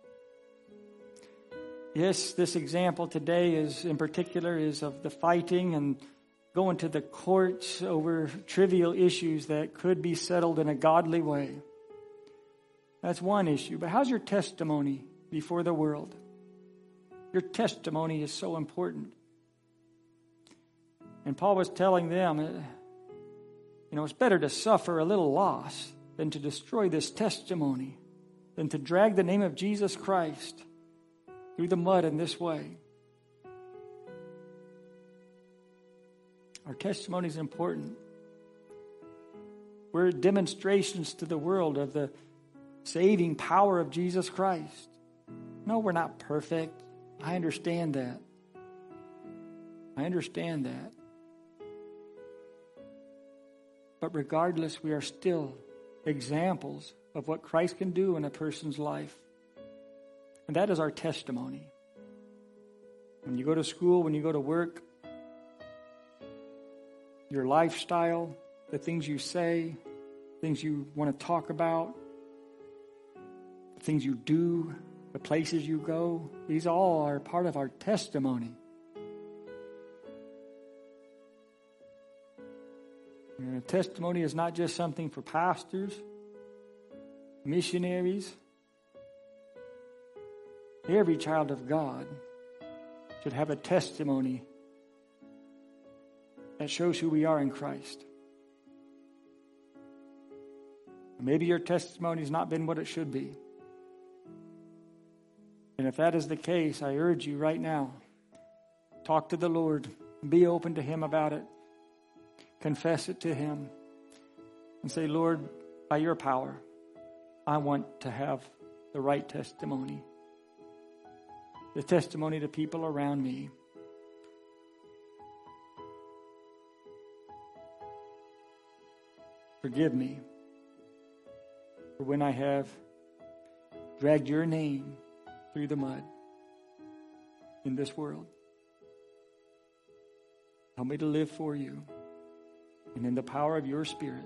[SPEAKER 4] Yes, this example today is, in particular, is of the fighting and going to the courts over trivial issues that could be settled in a godly way. That's one issue. But how's your testimony before the world? Your testimony is so important. And Paul was telling them, it's better to suffer a little loss than to destroy this testimony, than to drag the name of Jesus Christ through the mud in this way. Our testimony is important. We're demonstrations to the world of the saving power of Jesus Christ. No, we're not perfect. I understand that. But regardless, we are still examples of what Christ can do in a person's life. And that is our testimony. When you go to school, when you go to work, your lifestyle, the things you say, things you want to talk about, the things you do, the places you go, these all are part of our testimony. And a testimony is not just something for pastors, missionaries. Every child of God should have a testimony that shows who we are in Christ. Maybe your testimony has not been what it should be. And if that is the case, I urge you right now, talk to the Lord. Be open to Him about it. Confess it to Him. And say, Lord, by your power, I want to have the right testimony. The testimony to people around me. Forgive me for when I have dragged your name through the mud in this world. Help me to live for you and in the power of your Spirit.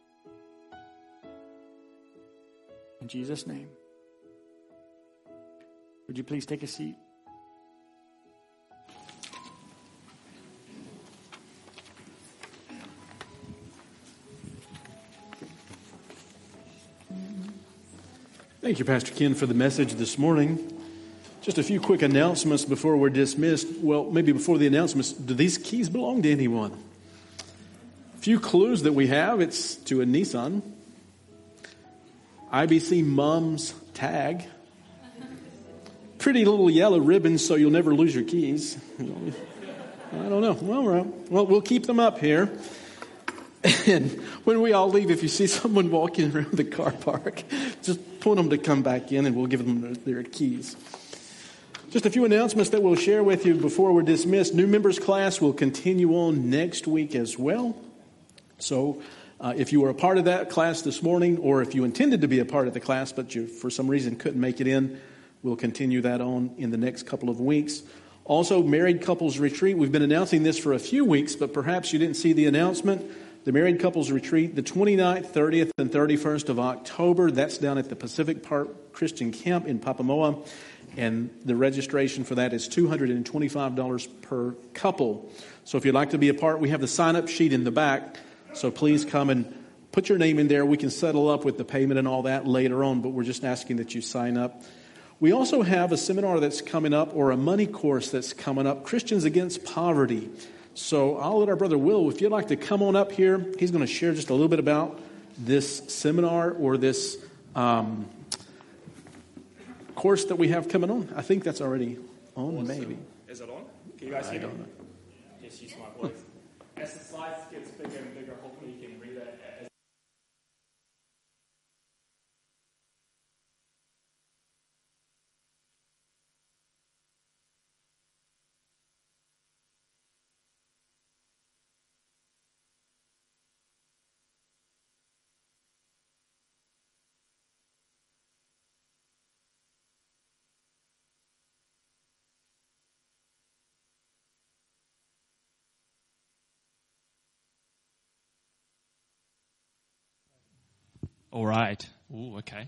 [SPEAKER 4] In Jesus' name. Would you please take a seat?
[SPEAKER 2] Thank you, Pastor Ken, for the message this morning. Just a few quick announcements before we're dismissed. Well, maybe before the announcements, do these keys belong to anyone? A few clues that we have. It's to a Nissan. IBC Mom's tag. pretty little yellow ribbons so you'll never lose your keys. I don't know. Well, we'll keep them up here. And when we all leave, if you see someone walking around the car park, just point them to come back in and we'll give them their keys. Just a few announcements that we'll share with you before we're dismissed. New members class will continue on next week as well. So if you were a part of that class this morning, or if you intended to be a part of the class but you for some reason couldn't make it in, we'll continue that on in the next couple of weeks. Also, Married Couples Retreat. We've been announcing this for a few weeks, but perhaps you didn't see the announcement. The Married Couples Retreat, the 29th, 30th, and 31st of October. That's down at the Pacific Park Christian Camp in Papamoa. And the registration for that is $225 per couple. So if you'd like to be a part, we have the sign-up sheet in the back. So please come and put your name in there. We can settle up with the payment and all that later on, but we're just asking that you sign up. We also have a seminar that's coming up, or a money course that's coming up, Christians Against Poverty. So I'll let our brother Will, if you'd like to come on up here, he's going to share just a little bit about this seminar or this course that we have coming on. I think that's already on, awesome. Maybe.
[SPEAKER 5] Is it on? Can you guys hear me?
[SPEAKER 2] I don't know.
[SPEAKER 5] Just use my voice. As the slides gets bigger and bigger, hopefully you can read it. All right. Ooh, okay.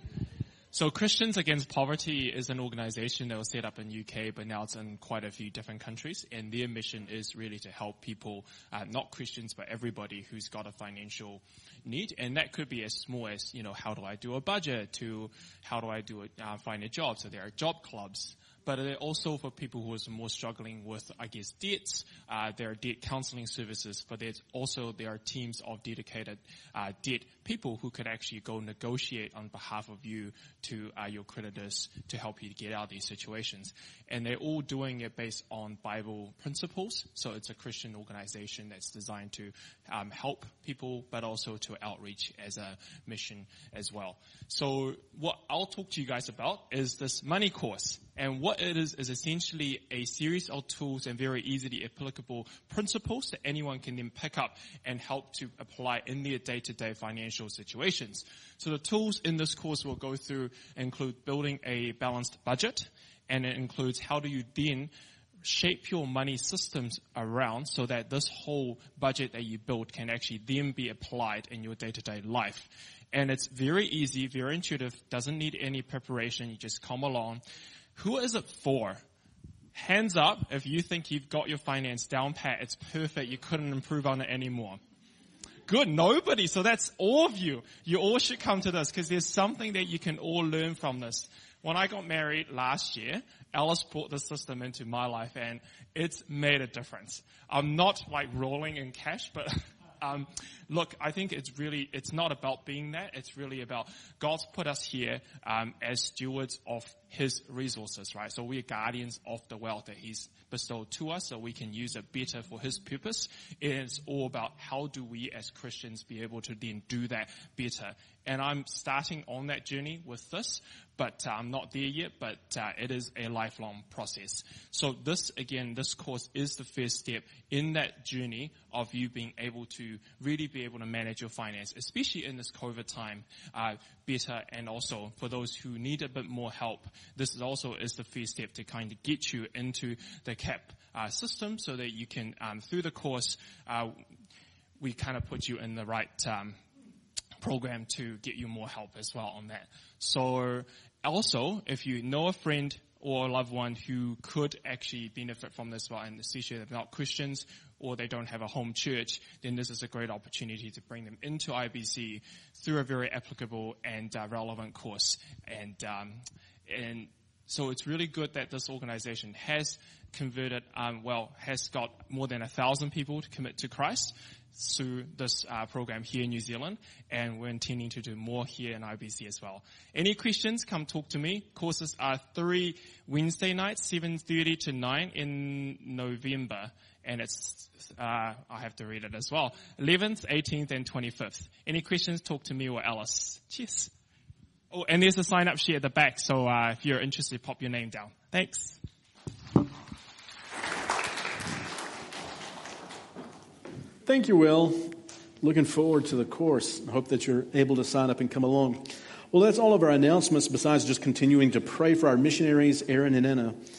[SPEAKER 5] So Christians Against Poverty is an organization that was set up in UK, but now it's in quite a few different countries. And their mission is really to help people, not Christians, but everybody who's got a financial need. And that could be as small as, how do I do a budget, to how do I find a job. So there are job clubs. But also for people who are more struggling with, debts, there are debt counseling services. But there are teams of dedicated debt people who could actually go negotiate on behalf of you to your creditors to help you get out of these situations. And they're all doing it based on Bible principles. So it's a Christian organization that's designed to help people, but also to outreach as a mission as well. So what I'll talk to you guys about is this money course. And what it is essentially a series of tools and very easily applicable principles that anyone can then pick up and help to apply in their day-to-day financial situations. So the tools in this course we'll go through include building a balanced budget, and it includes how do you then shape your money systems around so that this whole budget that you build can actually then be applied in your day-to-day life. And it's very easy, very intuitive, doesn't need any preparation. You just come along. Who is it for? Hands up if you think you've got your finance down pat. It's perfect. You couldn't improve on it anymore. Good. Nobody. So that's all of you. You all should come to this because there's something that you can all learn from this. When I got married last year, Alice brought this system into my life and it's made a difference. I'm not rolling in cash, but look, I think it's not about being that. It's really about God's put us here as stewards of His resources, right? So we're guardians of the wealth that He's bestowed to us so we can use it better for His purpose. It's all about how do we as Christians be able to then do that better. And I'm starting on that journey with this, but I'm not there yet, but it is a lifelong process. So this course is the first step in that journey of you being able to really be able to manage your finance, especially in this COVID time, better. And also for those who need a bit more help, this is the first step to kind of get you into the CAP system so that you can, through the course, we kind of put you in the right program to get you more help as well on that. So also, if you know a friend or a loved one who could actually benefit from this, well, and especially if they're not Christians or they don't have a home church, then this is a great opportunity to bring them into IBC through a very applicable and relevant course. And So it's really good that this organization has converted, has got more than 1,000 people to commit to Christ through this program here in New Zealand, and we're intending to do more here in IBC as well. Any questions, come talk to me. Courses are 3 Wednesday nights, 7:30 to 9 in November, and it's, I have to read it as well, 11th, 18th, and 25th. Any questions, talk to me or Alice. Cheers. Oh, and there's a sign-up sheet at the back, so if you're interested, pop your name down. Thanks.
[SPEAKER 2] Thank you, Will. Looking forward to the course. I hope that you're able to sign up and come along. Well, that's all of our announcements, besides just continuing to pray for our missionaries, Aaron and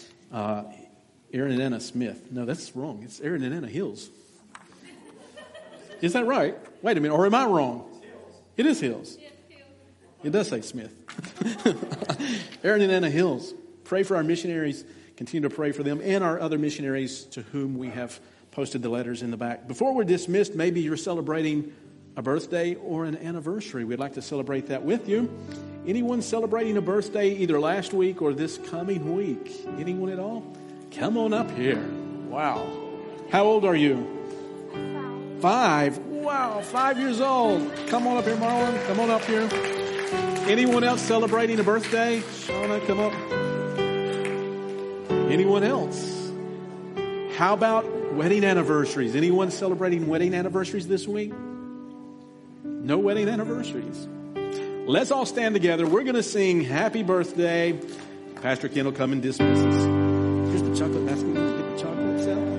[SPEAKER 2] Anna Smith. No, that's wrong. It's Aaron and Anna Hills. Is that right? Wait a minute. Or am I wrong? It is Hills. It does say Smith. Aaron and Anna Hills. Pray for our missionaries. Continue to pray for them and our other missionaries to whom we have posted the letters in the back. Before we're dismissed, maybe you're celebrating a birthday or an anniversary. We'd like to celebrate that with you. Anyone celebrating a birthday either last week or this coming week? Anyone at all? Come on up here. Wow. How old are you? 5. Wow, 5 years old. Come on up here, Marlon. Come on up here. Anyone else celebrating a birthday? Shauna, come up. Anyone else? How about wedding anniversaries? Anyone celebrating wedding anniversaries this week? No wedding anniversaries. Let's all stand together. We're going to sing Happy Birthday. Pastor Ken will come and dismiss us. Here's the chocolate basket. Get the chocolates out.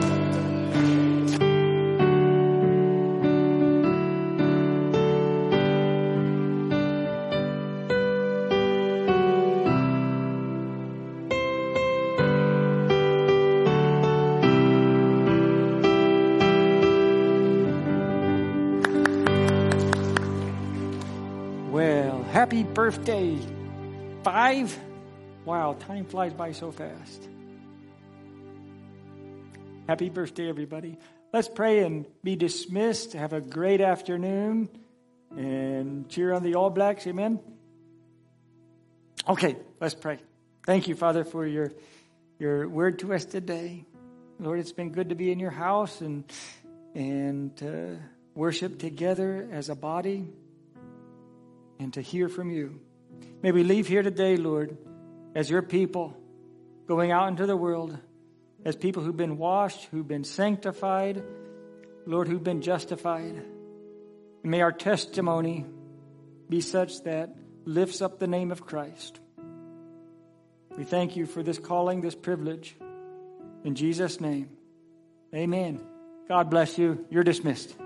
[SPEAKER 4] Happy birthday, 5. Wow, time flies by so fast. Happy birthday, everybody. Let's pray and be dismissed. Have a great afternoon and cheer on the All Blacks. Amen. Okay, let's pray. Thank you, Father, for your word to us today. Lord, it's been good to be in your house and worship together as a body, and to hear from you. May we leave here today, Lord, as your people, going out into the world, as people who've been washed, who've been sanctified, Lord, who've been justified. And may our testimony be such that lifts up the name of Christ. We thank you for this calling, this privilege. In Jesus' name, amen. God bless you. You're dismissed.